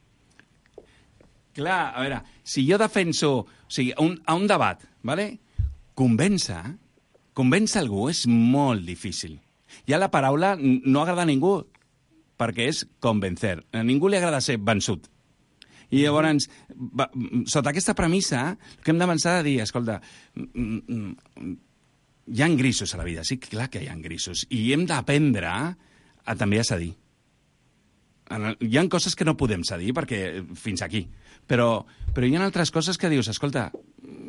Clar, a veure, si jo defenso... O sigui, a un, a un debat, ¿vale? Convèncer, convèncer algú és molt difícil. Ja la paraula no agrada a ningú, perquè és convencer. A ningú li agrada ser vençut. I llavors, va, sota aquesta premissa, que hem de pensar a dir, escolta, hi ha grisos a la vida, sí, clar que hi ha grisos, i hem d'aprendre a també a cedir. Hi ha coses que no podem cedir, perquè fins aquí, però, però hi ha altres coses que dius, escolta,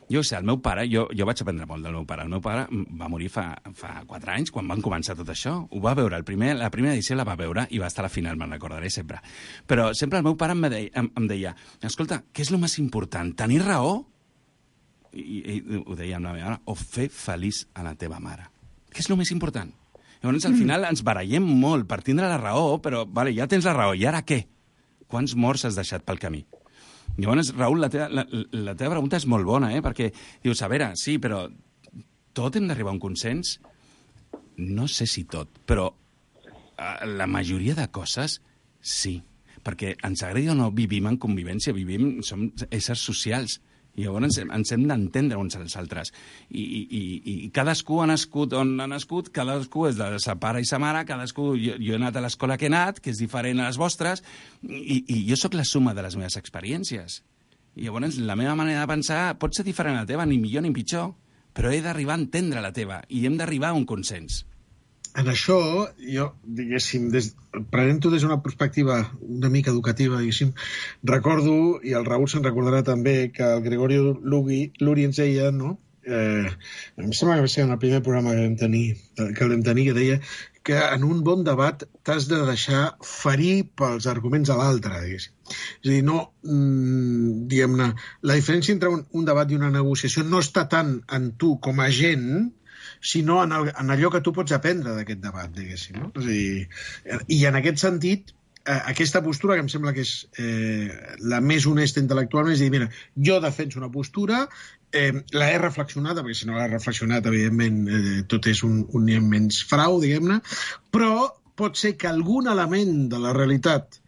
Jo sé, el meu pare, jo, jo vaig aprendre molt del meu pare. El meu pare va morir fa, fa quatre anys, quan van començar tot això. Ho va veure, el primer, la primera edició la va veure i va estar a la final, me'n recordaré sempre. Però sempre el meu pare em deia, em, em deia escolta, què és el més important, tenir raó? I, i ho deia amb la meva mare, o fer feliç a la teva mare. Què és el més important? Llavors, al final, ens barallem molt per tindre la raó, però vale, ja tens la raó, i ara què? Quants morts has deixat pel camí? Llavors, Raül, la teva, la, la teva pregunta és molt bona, eh? Perquè dius, a veure, sí, però tot hem d'arribar a un consens? No sé si tot, però la majoria de coses sí, perquè ens agradi o no, vivim en convivència, vivim, som éssers socials, i llavors ens, ens hem d'entendre uns als altres. I, i, i cadascú ha nascut on ha nascut, cadascú és de sa pare i sa mare, cadascú... Jo, jo he anat a l'escola que he anat, que és diferent a les vostres, i, i jo sóc la suma de les meves experiències. I llavors la meva manera de pensar pot ser diferent a la teva, ni millor ni pitjor, però he d'arribar a entendre la teva, i hem d'arribar a un consens. En això, jo, diguéssim, des, prenent-ho des d'una perspectiva una mica educativa, diguéssim, recordo, i el Raül se'n recordarà també, que el Gregorio Luri, Luri ens deia, no? Eh, em sembla que va ser en el primer programa que vam tenir, que vam tenir, que deia que en un bon debat t'has de deixar ferir pels arguments de l'altre, diguéssim. És a dir, no, mmm, diguem-ne, la diferència entre un, un debat i una negociació no està tant en tu com a gent, sinó en, el, en allò que tu pots aprendre d'aquest debat, diguéssim. No? És a dir, i en aquest sentit, eh, aquesta postura, que em sembla que és eh, la més honesta intel·lectualment, és dir, mira, jo defenso una postura, eh, la he reflexionat, perquè si no l'he reflexionat, evidentment, eh, tot és un, un immens frau, diguem-ne, però pot ser que algun element de la realitat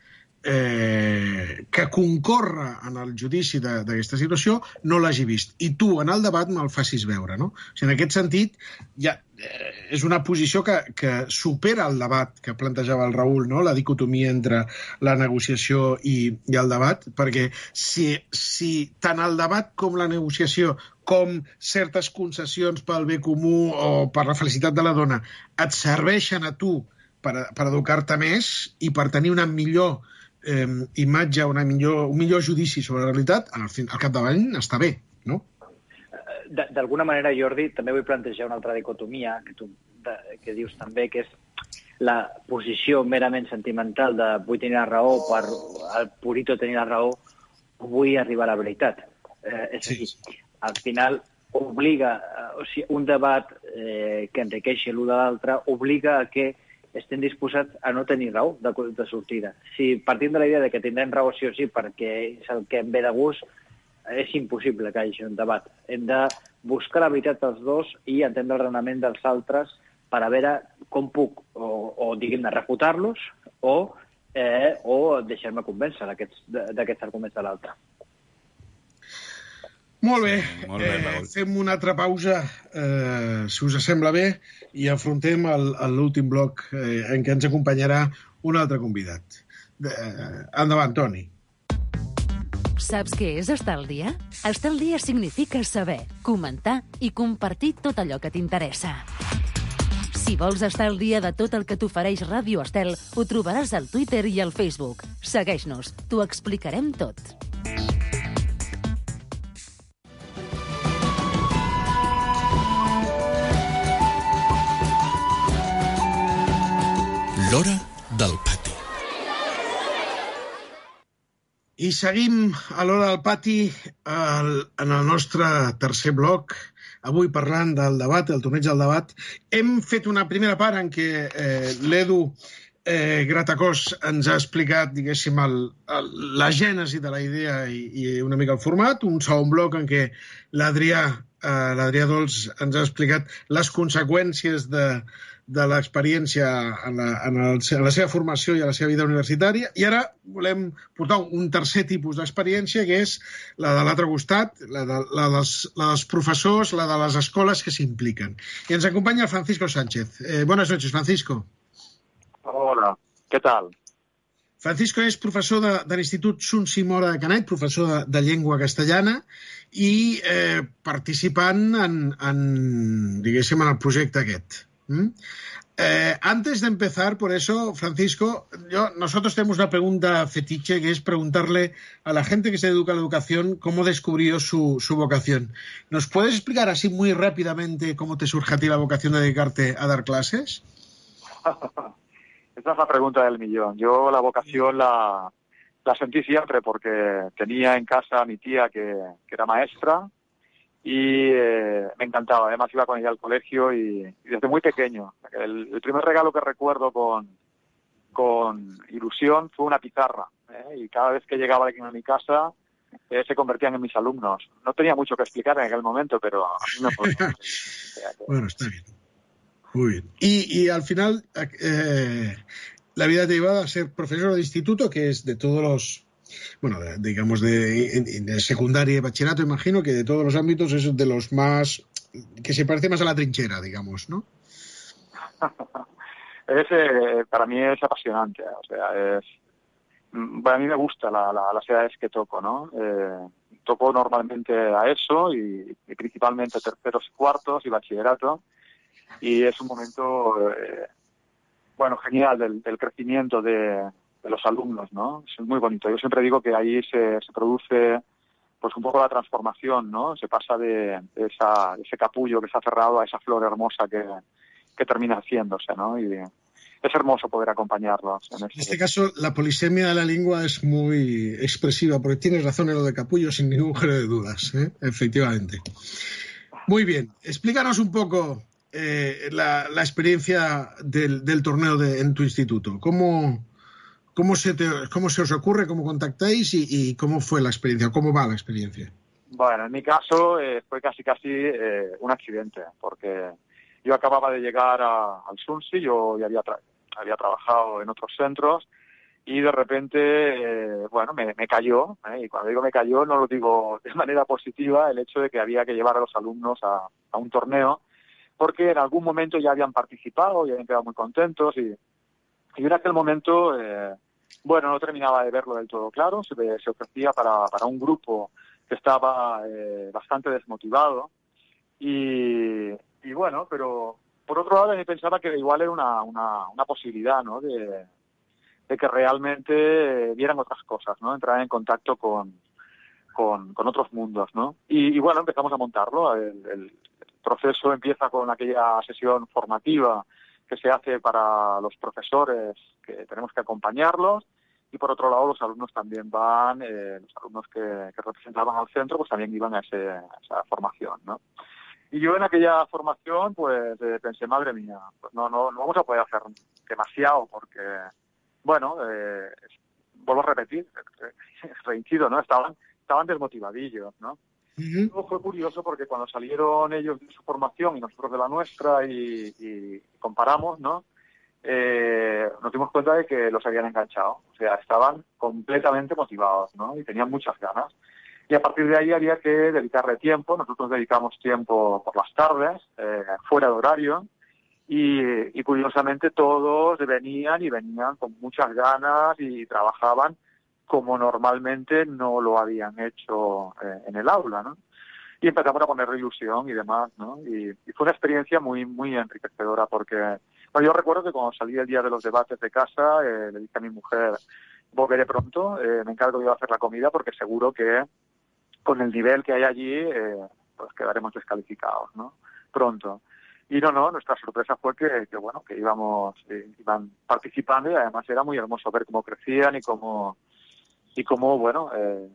Eh, que concorre en el judici d'aquesta situació no l'hagi vist, i tu en el debat me'l facis veure, no? O sigui, en aquest sentit ja, eh, és una posició que, que supera el debat que plantejava el Raül, no? La dicotomia entre la negociació i, i el debat, perquè si, si tant el debat com la negociació com certes concessions pel bé comú o per la felicitat de la dona et serveixen a tu per, per educar-te més i per tenir una millor Eh, imatge, una millor, un millor judici sobre la realitat, al, fin, al capdavall està bé, no? D'alguna manera, Jordi, també vull plantejar una altra dicotomia que tu de, que dius també, que és la posició merament sentimental de vull tenir la raó, per el purito tenir la raó, vull arribar a la veritat. Eh, és sí. a dir, al final obliga, o sigui, un debat eh, que enriqueixi l'un de l'altre, obliga a que estem disposats a no tenir raó de, de sortida. Si partim de la idea de que tindrem raó sí o sí perquè és el que em ve de gust, és impossible que hi hagi un debat. Hem de buscar la veritat dels dos i entendre el raonament dels altres per a veure com puc o, o diguem-ne, refutar-los o, eh, o deixar-me convèncer d'aquests arguments de l'altre. Molt bé, sí, molt bé eh, fem una altra pausa, eh, si us sembla bé, i afrontem l'últim bloc eh, en què ens acompanyarà un altre convidat. Eh, endavant, Toni. Saps què és estar al dia? Estar al dia significa saber, comentar i compartir tot allò que t'interessa. Si vols estar al dia de tot el que t'ofereix Ràdio Estel, ho trobaràs al Twitter i al Facebook. Segueix-nos, t'ho explicarem tot. L'hora del pati. I seguim a l'hora del pati el, en el nostre tercer bloc, avui parlant del debat, del torneig del debat. Hem fet una primera part en què eh, l'Edu eh, Gratacós ens ha explicat, diguéssim, el, el, la gènesi de la idea i, i una mica el format, un segon bloc en què l'Adrià eh, l'Adrià Dols ens ha explicat les conseqüències de de l'experiència en, la, en, el, en la seva formació i a la seva vida universitària, i ara volem portar un tercer tipus d'experiència, que és la de l'altre costat, la, de, la, dels, la dels professors, la de les escoles que s'impliquen. I ens acompanya Francisco Sánchez. Eh, buenas noches, Francisco. Hola, ¿qué tal? Francisco és professor de, de l'Institut Sun Simora de Canet, professor de, de llengua castellana, i eh, participant en, en, diguéssim, en el projecte aquest. ¿Mm? Eh, antes de empezar, por eso, Francisco, yo, nosotros tenemos una pregunta fetiche, que es preguntarle a la gente que se dedica a la educación cómo descubrió su, su vocación. ¿Nos puedes explicar así muy rápidamente cómo te surge a ti la vocación de dedicarte a dar clases? Esa es la pregunta del millón. Yo la vocación la, la sentí siempre porque tenía en casa a mi tía que, que era maestra y eh, me encantaba. Además iba con ella al colegio y, y desde muy pequeño. El, el primer regalo que recuerdo con, con ilusión fue una pizarra. ¿eh? Y cada vez que llegaba alguien a mi casa eh, se convertían en mis alumnos. No tenía mucho que explicar en aquel momento, pero a mí me fue. Bueno, está bien. Muy bien. Y, y al final, eh, la vida te llevaba a ser profesor de instituto, que es de todos los, bueno, de, digamos, de, de, de secundaria y bachillerato, imagino que de todos los ámbitos es de los más, que se parece más a la trinchera, digamos, ¿no? es, eh, para mí es apasionante, o sea, es, para mí me gusta la, la, las edades que toco, ¿no? Eh, toco normalmente a eso y, y principalmente terceros y cuartos y bachillerato. Y es un momento, eh, bueno, genial del, del crecimiento de, de los alumnos, ¿no? Es muy bonito. Yo siempre digo que ahí se, se produce, pues, un poco la transformación, ¿no? Se pasa de, de, esa, de ese capullo que está cerrado a esa flor hermosa que, que termina haciéndose, ¿no? Y es hermoso poder acompañarlos. En, en este caso, la polisemia de la lengua es muy expresiva, porque tienes razón en lo de capullo, sin ningún género de dudas, ¿eh? Efectivamente. Muy bien. Explícanos un poco... Eh, la, la experiencia del, del torneo de, en tu instituto. ¿Cómo, cómo, se te, ¿Cómo se os ocurre? ¿Cómo contactáis? Y, y ¿cómo fue la experiencia? ¿Cómo va la experiencia? Bueno, en mi caso eh, fue casi casi eh, un accidente, porque yo acababa de llegar a, al Sunsi, yo ya había, tra había trabajado en otros centros y de repente, eh, bueno, me, me cayó, ¿eh? Y cuando digo me cayó no lo digo de manera positiva, el hecho de que había que llevar a los alumnos a, a un torneo, porque en algún momento ya habían participado y habían quedado muy contentos y, y en aquel momento, eh, bueno, no terminaba de verlo del todo claro, se, se ofrecía para, para un grupo que estaba eh, bastante desmotivado y, y bueno, pero por otro lado yo pensaba que igual era una, una, una posibilidad, ¿no? de, de que realmente vieran otras cosas, ¿no? Entrar en contacto con, con, con otros mundos, ¿no? Y, y bueno, empezamos a montarlo, el, el proceso empieza con aquella sesión formativa que se hace para los profesores, que tenemos que acompañarlos, y por otro lado los alumnos también van, eh, los alumnos que, que representaban al centro, pues también iban a, ese, a esa formación, ¿no? Y yo en aquella formación, pues eh, pensé, madre mía, pues no, no, no vamos a poder hacer demasiado, porque, bueno, eh, vuelvo a repetir, reincido, ¿no? Estaban, estaban desmotivadillos, ¿no? Uh-huh. Fue curioso porque cuando salieron ellos de su formación y nosotros de la nuestra y, y comparamos, ¿no? Eh, nos dimos cuenta de que los habían enganchado. O sea, estaban completamente motivados, ¿no? Y tenían muchas ganas. Y a partir de ahí había que dedicarle tiempo. Nosotros dedicamos tiempo por las tardes, eh, fuera de horario. Y, y curiosamente todos venían y venían con muchas ganas y trabajaban como normalmente no lo habían hecho eh, en el aula, ¿no? Y empezamos a ponerle ilusión y demás, ¿no? Y, y fue una experiencia muy muy enriquecedora porque, bueno, yo recuerdo que cuando salí el día de los debates de casa, eh, le dije a mi mujer, volveré pronto, eh, me encargo de hacer la comida porque seguro que con el nivel que hay allí, eh, pues quedaremos descalificados, ¿no? Pronto. Y no, no, nuestra sorpresa fue que, que bueno, que íbamos, eh, iban participando y además era muy hermoso ver cómo crecían y cómo y como, bueno, eh,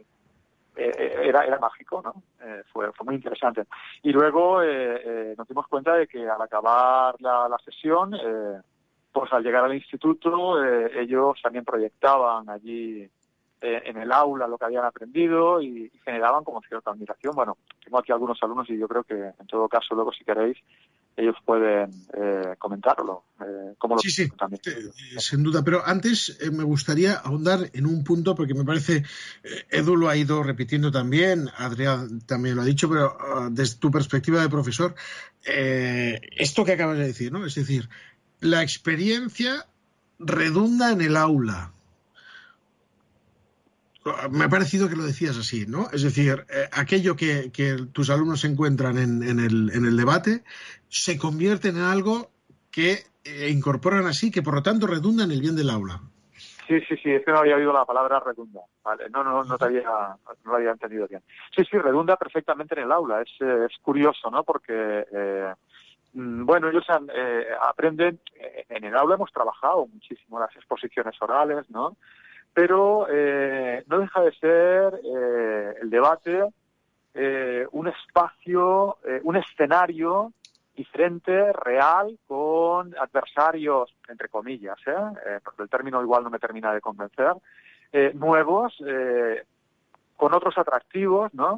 eh, era, era mágico, ¿no? Eh, fue, fue muy interesante. Y luego eh, eh, nos dimos cuenta de que al acabar la, la sesión, eh, pues al llegar al instituto, eh, ellos también proyectaban allí eh, en el aula lo que habían aprendido y, y generaban como cierta admiración. Bueno, tengo aquí algunos alumnos y yo creo que en todo caso luego si queréis ellos pueden eh, comentarlo. Eh, ¿cómo lo sí, sí, también? Eh, sin duda. Pero antes eh, me gustaría ahondar en un punto, porque me parece, eh, Edu lo ha ido repitiendo también, Adrián también lo ha dicho, pero uh, desde tu perspectiva de profesor, eh, esto que acabas de decir, ¿no? Es decir, la experiencia redunda en el aula. me ha parecido que lo decías así, ¿no? Es decir, eh, aquello que, que tus alumnos encuentran en, en, el, en el debate se convierten en algo que eh, incorporan así, que por lo tanto redunda en el bien del aula. Sí, sí, sí, es que no había oído la palabra redunda. Vale, no, no, no, te había, no lo había entendido bien. Sí, sí, redunda perfectamente en el aula. Es, eh, es curioso, ¿no? Porque, eh, bueno, ellos han, eh, aprenden, eh, en el aula hemos trabajado muchísimo las exposiciones orales, ¿no? Pero eh, no deja de ser eh, el debate eh, un espacio, eh, un escenario diferente, real, con adversarios, entre comillas, ¿eh? Eh, porque el término igual no me termina de convencer, eh, nuevos, eh, con otros atractivos, ¿no?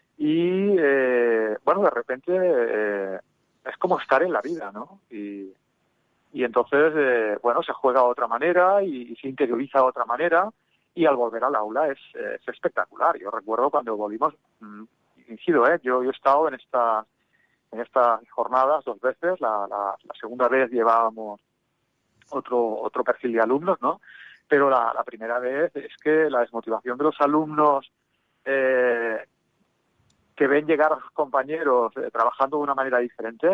Y, eh, bueno, de repente eh, es como estar en la vida, ¿no? Y, y entonces, eh, bueno, se juega de otra manera y, y se interioriza de otra manera, y al volver al aula es, eh, es espectacular. Yo recuerdo cuando volvimos, mmm, incido, ¿eh? Yo, yo he estado en esta... en estas jornadas dos veces. La, la, la segunda vez llevábamos otro otro perfil de alumnos, ¿no? Pero la, la primera vez es que la desmotivación de los alumnos eh, que ven llegar a sus compañeros eh, trabajando de una manera diferente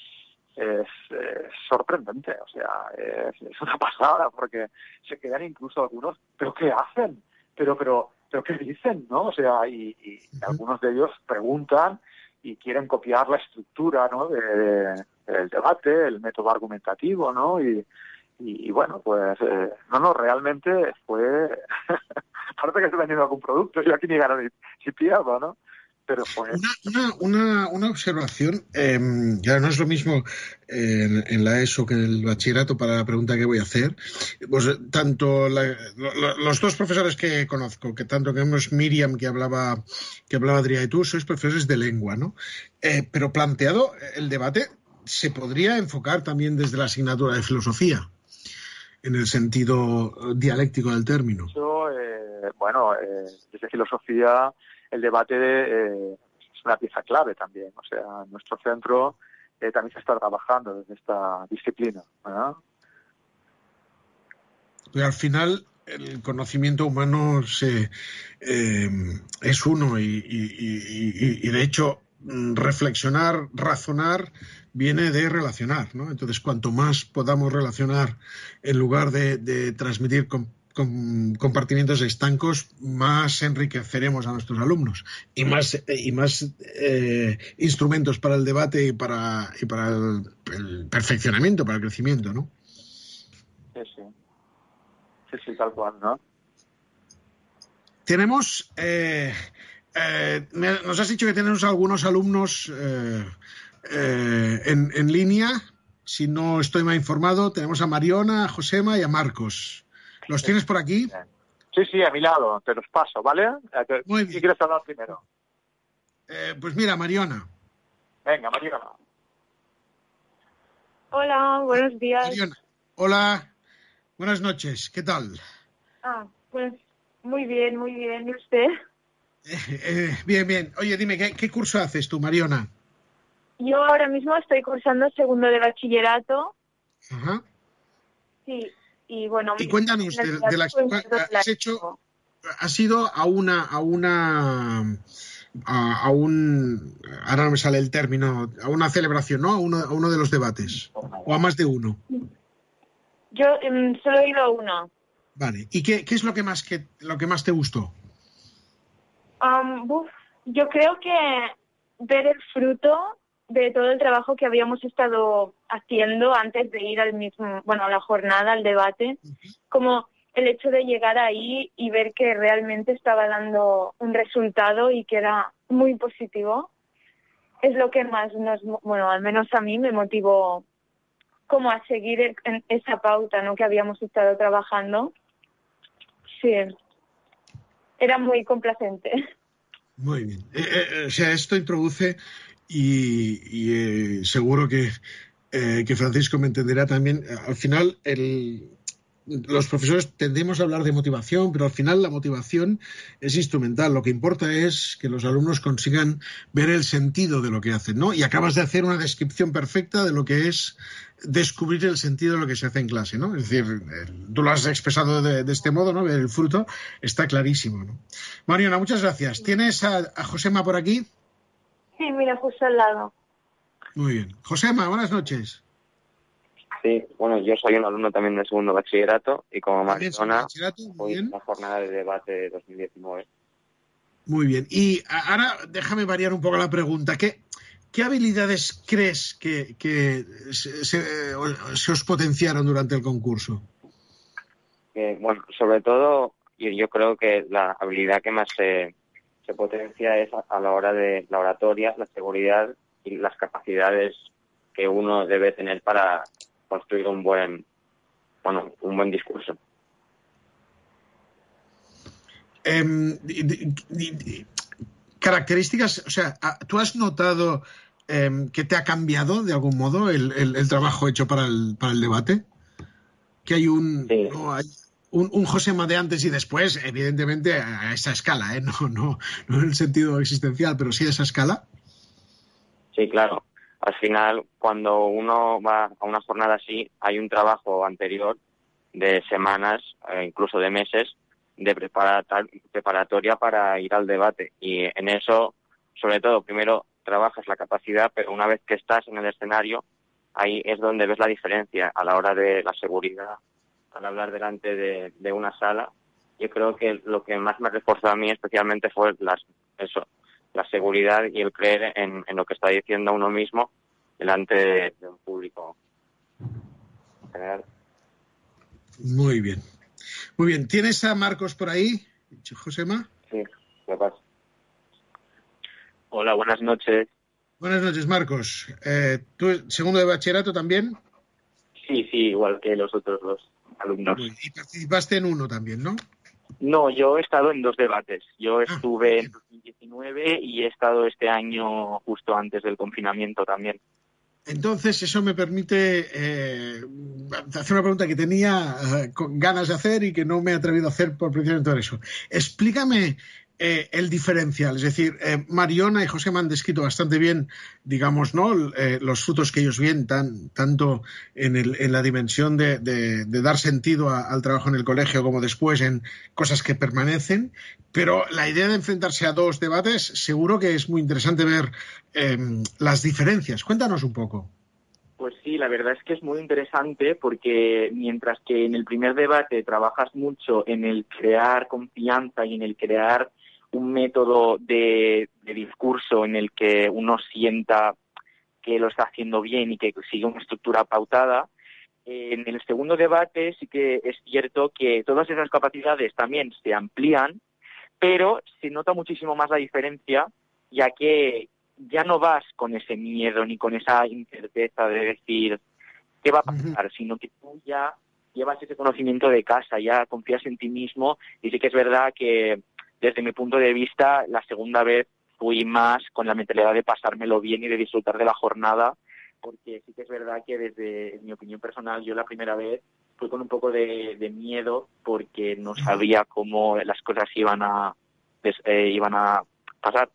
es, es sorprendente. O sea, es, es una pasada, porque se quedan incluso algunos, ¿pero qué hacen? ¿Pero, pero, pero qué dicen? ¿No? O sea, y, y algunos de ellos preguntan y quieren copiar la estructura, ¿no? de, de, del debate, el método argumentativo, ¿no? Y, y, y bueno, pues, eh, no, no, realmente fue... Parece que estoy vendiendo algún producto, yo aquí ni gano ni, ni pierdo, ¿no? Pero fue... Una, una, una observación, eh, ya no es lo mismo eh, en, en la ESO que en el bachillerato, para la pregunta que voy a hacer. Pues tanto la, lo, los dos profesores que conozco, que tanto que vemos Miriam, que hablaba que hablaba Adrià, y tú, sois profesores de lengua, ¿no? Eh, pero planteado el debate, se podría enfocar también desde la asignatura de filosofía, en el sentido dialéctico del término. Yo, eh, bueno, eh, desde filosofía... el debate eh, es una pieza clave también. O sea, en nuestro centro eh, también se está trabajando desde esta disciplina, ¿verdad? Pero al final el conocimiento humano se, eh, es uno y, y, y, y de hecho reflexionar, razonar viene de relacionar, ¿no? Entonces, cuanto más podamos relacionar en lugar de, de transmitir con con compartimientos estancos, más enriqueceremos a nuestros alumnos y más y más eh, instrumentos para el debate y para y para el, el perfeccionamiento, para el crecimiento, ¿no? Sí, sí. Sí, sí, tal cual, ¿no? Tenemos eh, eh, nos has dicho que tenemos algunos alumnos eh, eh, en, en línea. Si no estoy mal informado, tenemos a Mariona, a Josema y a Marcos. ¿Los tienes por aquí? Sí, sí, a mi lado. Te los paso, ¿vale? Muy bien. Si quieres hablar primero. Eh, pues mira, Mariona. Venga, Mariona. Hola, buenos días. Mariona. Hola, buenas noches. ¿Qué tal? Ah, pues muy bien, muy bien. ¿Y usted? Eh, eh, bien, bien. Oye, dime, ¿qué, ¿qué curso haces tú, Mariona? Yo ahora mismo estoy cursando segundo de bachillerato. Ajá. Sí. Y bueno, y cuéntanos de, de la, has hecho, has ido a una a una a, a un ahora no me sale el término, a una celebración, ¿no? A uno, a uno de los debates o a más de uno. Yo um, solo he ido a uno. Vale. ¿Y qué, qué es lo que más que lo que más te gustó? Um, uf, yo creo que ver el fruto de todo el trabajo que habíamos estado haciendo antes de ir al mismo, bueno, a la jornada, al debate, como el hecho de llegar ahí y ver que realmente estaba dando un resultado y que era muy positivo, es lo que más nos, bueno, al menos a mí me motivó como a seguir en esa pauta, ¿no?, que habíamos estado trabajando. Sí, era muy complacente. Muy bien. Eh, eh, o sea, esto introduce... Y, y eh, seguro que, eh, que Francisco me entenderá también. Al final, el, los profesores tendemos a hablar de motivación, pero al final la motivación es instrumental. Lo que importa es que los alumnos consigan ver el sentido de lo que hacen, ¿no? Y acabas de hacer una descripción perfecta de lo que es descubrir el sentido de lo que se hace en clase, ¿no? Es decir, tú lo has expresado de, de este modo, ¿no? Ver el fruto está clarísimo, ¿no? Mariona, muchas gracias. ¿Tienes a, a Josema por aquí? Sí, mira, justo al lado. Muy bien. Josema, buenas noches. Sí, bueno, yo soy un alumno también del segundo bachillerato y como Mariona, hoy es la jornada de debate de dos mil diecinueve. Muy bien. Y ahora déjame variar un poco la pregunta. ¿Qué, qué habilidades crees que, que se, se, se os potenciaron durante el concurso? Eh, bueno, sobre todo, yo, yo creo que la habilidad que más se, se potencia es a, a la hora de la oratoria, la seguridad y las capacidades que uno debe tener para construir un buen, bueno, un buen discurso. Eh, di, di, di, características, o sea, ¿tú has notado eh, que te ha cambiado de algún modo el, el, el trabajo hecho para el, para el debate? Que hay un, sí. no, hay un, un Josema de antes y después, evidentemente a esa escala, ¿eh? no, no, no en el sentido existencial, pero sí a esa escala. Sí, claro. Al final, cuando uno va a una jornada así, hay un trabajo anterior de semanas, eh, incluso de meses, de preparatoria para ir al debate. Y en eso, sobre todo, primero trabajas la capacidad, pero una vez que estás en el escenario, ahí es donde ves la diferencia a la hora de la seguridad, al hablar delante de, de una sala. Yo creo que lo que más me reforzó a mí especialmente fue las, eso, la seguridad y el creer en, en lo que está diciendo uno mismo delante de, de un público en general. Muy bien. Muy bien. ¿Tienes a Marcos por ahí, Josema? Sí, ¿qué pasa? Hola, buenas noches. Buenas noches, Marcos. Eh, ¿Tú segundo de bachillerato también? Sí, sí, igual que los otros dos alumnos. Y participaste en uno también, ¿no? No, yo he estado en dos debates. Yo estuve ah, en dos mil diecinueve y he estado este año justo antes del confinamiento también. Entonces, eso me permite eh, hacer una pregunta que tenía eh, con ganas de hacer y que no me he atrevido a hacer por precisamente eso. Explícame eh, el diferencial. Es decir, eh, Mariona y José me han descrito bastante bien, digamos, ¿no? Eh, los frutos que ellos ven, tan, tanto en, el, en la dimensión de, de, de dar sentido a, al trabajo en el colegio como después en cosas que permanecen. Pero la idea de enfrentarse a dos debates, seguro que es muy interesante ver eh, las diferencias. Cuéntanos un poco. Pues sí, la verdad es que es muy interesante porque mientras que en el primer debate trabajas mucho en el crear confianza y en el crear un método de, de discurso en el que uno sienta que lo está haciendo bien y que sigue una estructura pautada, en el segundo debate sí que es cierto que todas esas capacidades también se amplían, pero se nota muchísimo más la diferencia, ya que ya no vas con ese miedo ni con esa incerteza de decir qué va a pasar, uh-huh. sino que tú ya llevas ese conocimiento de casa, ya confías en ti mismo, y sí que es verdad que desde mi punto de vista la segunda vez fui más con la mentalidad de pasármelo bien y de disfrutar de la jornada, porque sí que es verdad que desde en mi opinión personal yo la primera vez fui con un poco de, de miedo porque no sabía cómo las cosas iban a eh, iban a pasar.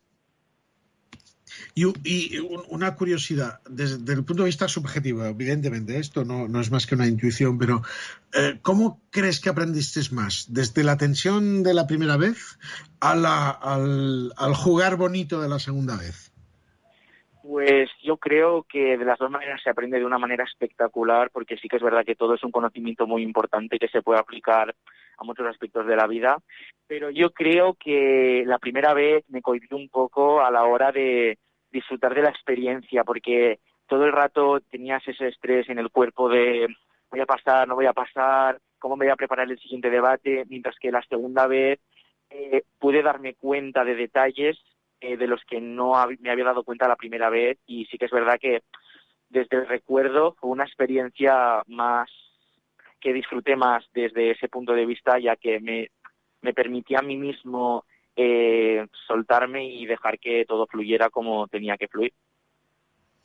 Y, y una curiosidad, desde, desde el punto de vista subjetivo, evidentemente, esto no, no es más que una intuición, pero eh, ¿cómo crees que aprendiste más? ¿Desde la tensión de la primera vez a la, al, al jugar bonito de la segunda vez? Pues yo creo que de las dos maneras se aprende de una manera espectacular, porque sí que es verdad que todo es un conocimiento muy importante que se puede aplicar a muchos aspectos de la vida, pero yo creo que la primera vez me cohibió un poco a la hora de disfrutar de la experiencia, porque todo el rato tenías ese estrés en el cuerpo de voy a pasar, no voy a pasar, cómo me voy a preparar el siguiente debate, mientras que la segunda vez eh, pude darme cuenta de detalles eh, de los que no hab- me había dado cuenta la primera vez, y sí que es verdad que desde el recuerdo fue una experiencia más que disfruté más desde ese punto de vista, ya que me, me permitía a mí mismo eh, soltarme y dejar que todo fluyera como tenía que fluir.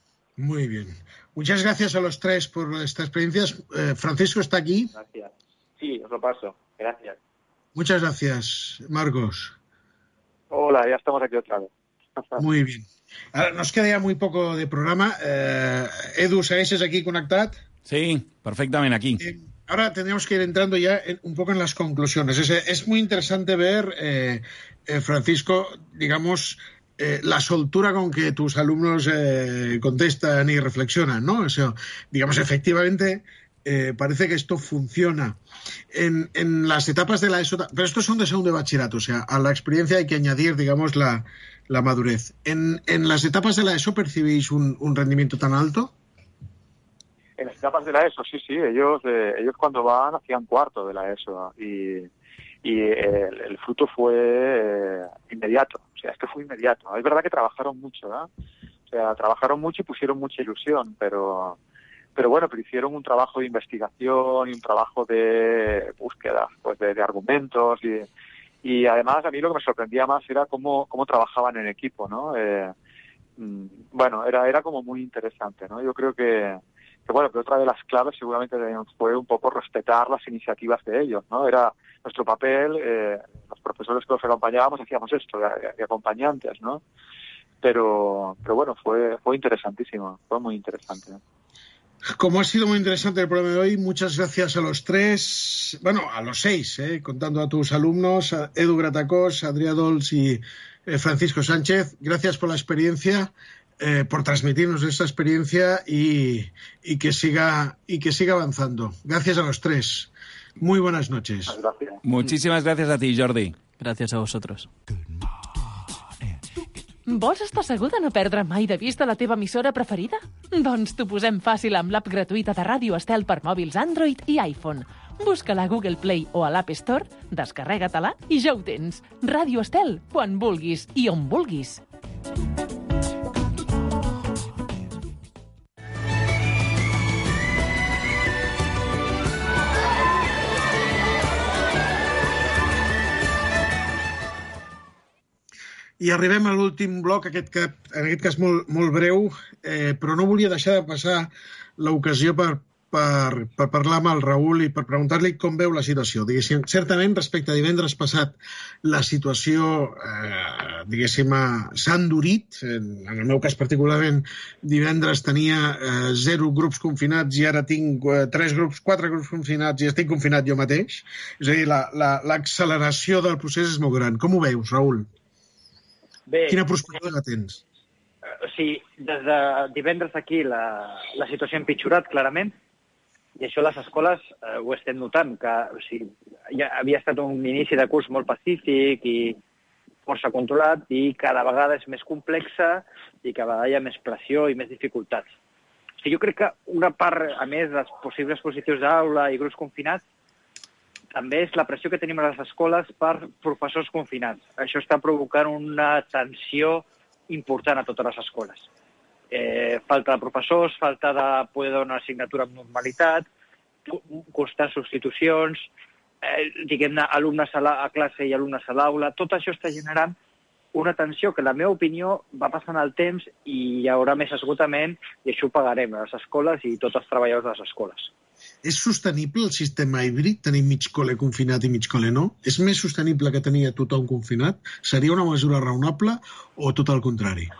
Muy bien. Muchas gracias a los tres por estas experiencias. Eh, Francisco está aquí. Gracias. Sí, os lo paso. Gracias. Muchas gracias, Marcos. Hola, ya estamos aquí otra vez. Muy bien. Ara nos queda ja muy poco de programa. Eh, Edu, ¿segueixes aquí conectat? Sí, perfectamente aquí. Eh, ahora tendríamos que ir entrando ya en, un poco en las conclusiones. Es, es muy interesante ver, eh, eh, Francisco, digamos, eh, la soltura con que tus alumnos eh, contestan y reflexionan, ¿no? O sea, digamos, efectivamente, eh, parece que esto funciona. En, en las etapas de la ESO, pero estos son de segundo de bachillerato, o sea, a la experiencia hay que añadir, digamos, la, la madurez. En, ¿En las etapas de la ESO percibís un, un rendimiento tan alto? En las etapas de la ESO, sí, sí, ellos eh, ellos cuando van hacían cuarto de la ESO y, y el, el fruto fue eh, inmediato, o sea, es que fue inmediato. Es verdad que trabajaron mucho, ¿no? O sea, trabajaron mucho y pusieron mucha ilusión, pero... Pero bueno, pero hicieron un trabajo de investigación y un trabajo de búsqueda pues de, de argumentos y, y además a mí lo que me sorprendía más era cómo, cómo trabajaban en equipo, ¿no? Eh, bueno, era, era como muy interesante, ¿no? Yo creo que, que, bueno, que otra de las claves seguramente fue un poco respetar las iniciativas de ellos, ¿no? Era nuestro papel, eh, los profesores que los acompañábamos hacíamos esto, de, de acompañantes, ¿no? Pero, pero bueno, fue, fue interesantísimo, fue muy interesante, ¿no? Como ha sido muy interesante el programa de hoy, muchas gracias a los tres, bueno, a los seis, eh, contando a tus alumnos, a Edu Gratacós, Adrià Dols y eh, Francisco Sánchez. Gracias por la experiencia, eh, por transmitirnos esta experiencia y, y, que siga, y que siga avanzando. Gracias a los tres. Muy buenas noches. Gracias. Muchísimas gracias a ti, Jordi. Gracias a vosotros. Vols estar segur de no perdre mai de vista la teva emissora preferida? Doncs t'ho posem fàcil amb l'app gratuïta de Ràdio Estel per mòbils Android i iPhone. Busca-la a Google Play o a l'App Store, descarrega-te-la i ja ho tens. Ràdio Estel, quan vulguis i on vulguis. I arribem a l'últim bloc, aquest que, en aquest cas molt, molt breu, eh, però no volia deixar de passar l'ocasió per, per, per parlar amb el Raül i per preguntar-li com veu la situació. Diguéssim, certament, respecte a divendres passat, la situació, eh, diguéssim, s'ha endurit. En, en el meu cas, particularment, divendres tenia eh, zero grups confinats i ara tinc eh, tres grups, quatre grups confinats i estic confinat jo mateix. És a dir, l'acceleració del procés és molt gran. Com ho veus, Raül? Bé, quina perspectiva tens? O sigui, des de divendres aquí la, la situació ha empitjorat clarament i això a les escoles eh, ho estem notant, que o sigui, ja havia estat un inici de curs molt pacífic i força controlat i cada vegada és més complexa i cada vegada hi ha més pressió i més dificultats. O sigui, jo crec que una part, a més dels possibles positius d'aula i grups confinats, també és la pressió que tenim a les escoles per professors confinats. Això està provocant una tensió important a totes les escoles. Eh, falta de professors, falta de poder donar una assignatura amb normalitat, constants substitucions, eh, diguem-ne, alumnes a, la, a classe i alumnes a l'aula. Tot això està generant una tensió que, en la meva opinió, va passant el temps i hi haurà més esgotament i això ho pagarem a les escoles i tots els treballadors de les escoles. És sostenible el sistema híbrid, tenir mig col·le confinat i mig col·le no? És més sostenible que tenir tothom confinat? Seria una mesura raonable o tot el contrari?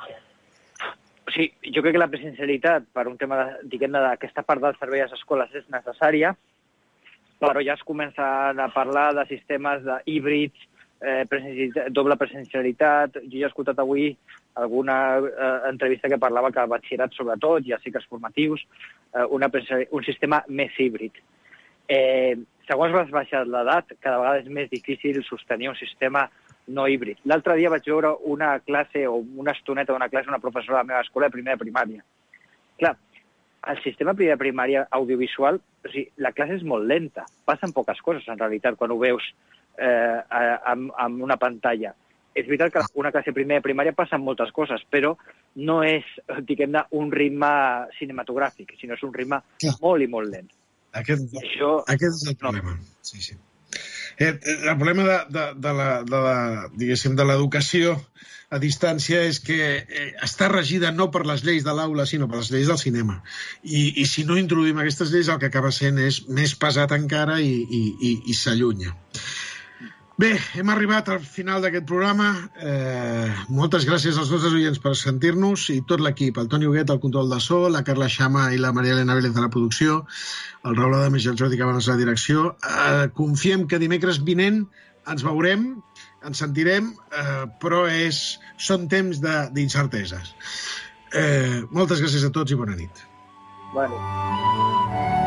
Sí, jo crec que la presencialitat, per un tema, diguem-ne, d'aquesta part del servei a les escoles és necessària, però ja es comencen a parlar de sistemes de híbrids, eh, presencialitat, doble presencialitat. Jo ja he escoltat avui alguna eh, entrevista que parlava que el batxillerat, sobretot, i els cicles formatius, eh, una, un sistema més híbrid. Eh, segons vas baixar l'edat, cada vegada és més difícil sostenir un sistema no híbrid. L'altre dia vaig veure una classe o una estoneta d'una classe, una professora de la meva escola de primera de primària. Clar, el sistema de primària audiovisual, o sigui, la classe és molt lenta. Passen poques coses, en realitat, quan ho veus eh, amb, amb una pantalla. És veritat que una classe primera de primària passen moltes coses, però no és, diguem-ne, un ritme cinematogràfic, sinó és un ritme molt i molt lent. Aquest, això, aquest és el problema. No. Sí, sí. Eh, el problema de, de, de la, de la, diguéssim, de l'educació a distància és que eh, està regida no per les lleis de l'aula, sinó per les lleis del cinema. I, i si no introduïm aquestes lleis, el que acaba sent és més pesat encara i, i, i, i s'allunya. Bé, hem arribat al final d'aquest programa. Eh, moltes gràcies als nostres oients per sentir-nos i tot l'equip, el Toni Huguet al control de so, la Carla Xama i la Maria Elena Vélez a la producció, el Raül Adames i el Jordi Cabanes a la direcció. Eh, confiem que dimecres vinent ens veurem, ens sentirem, eh, però és, són temps d'incerteses. Eh, moltes gràcies a tots i bona nit. Bona nit.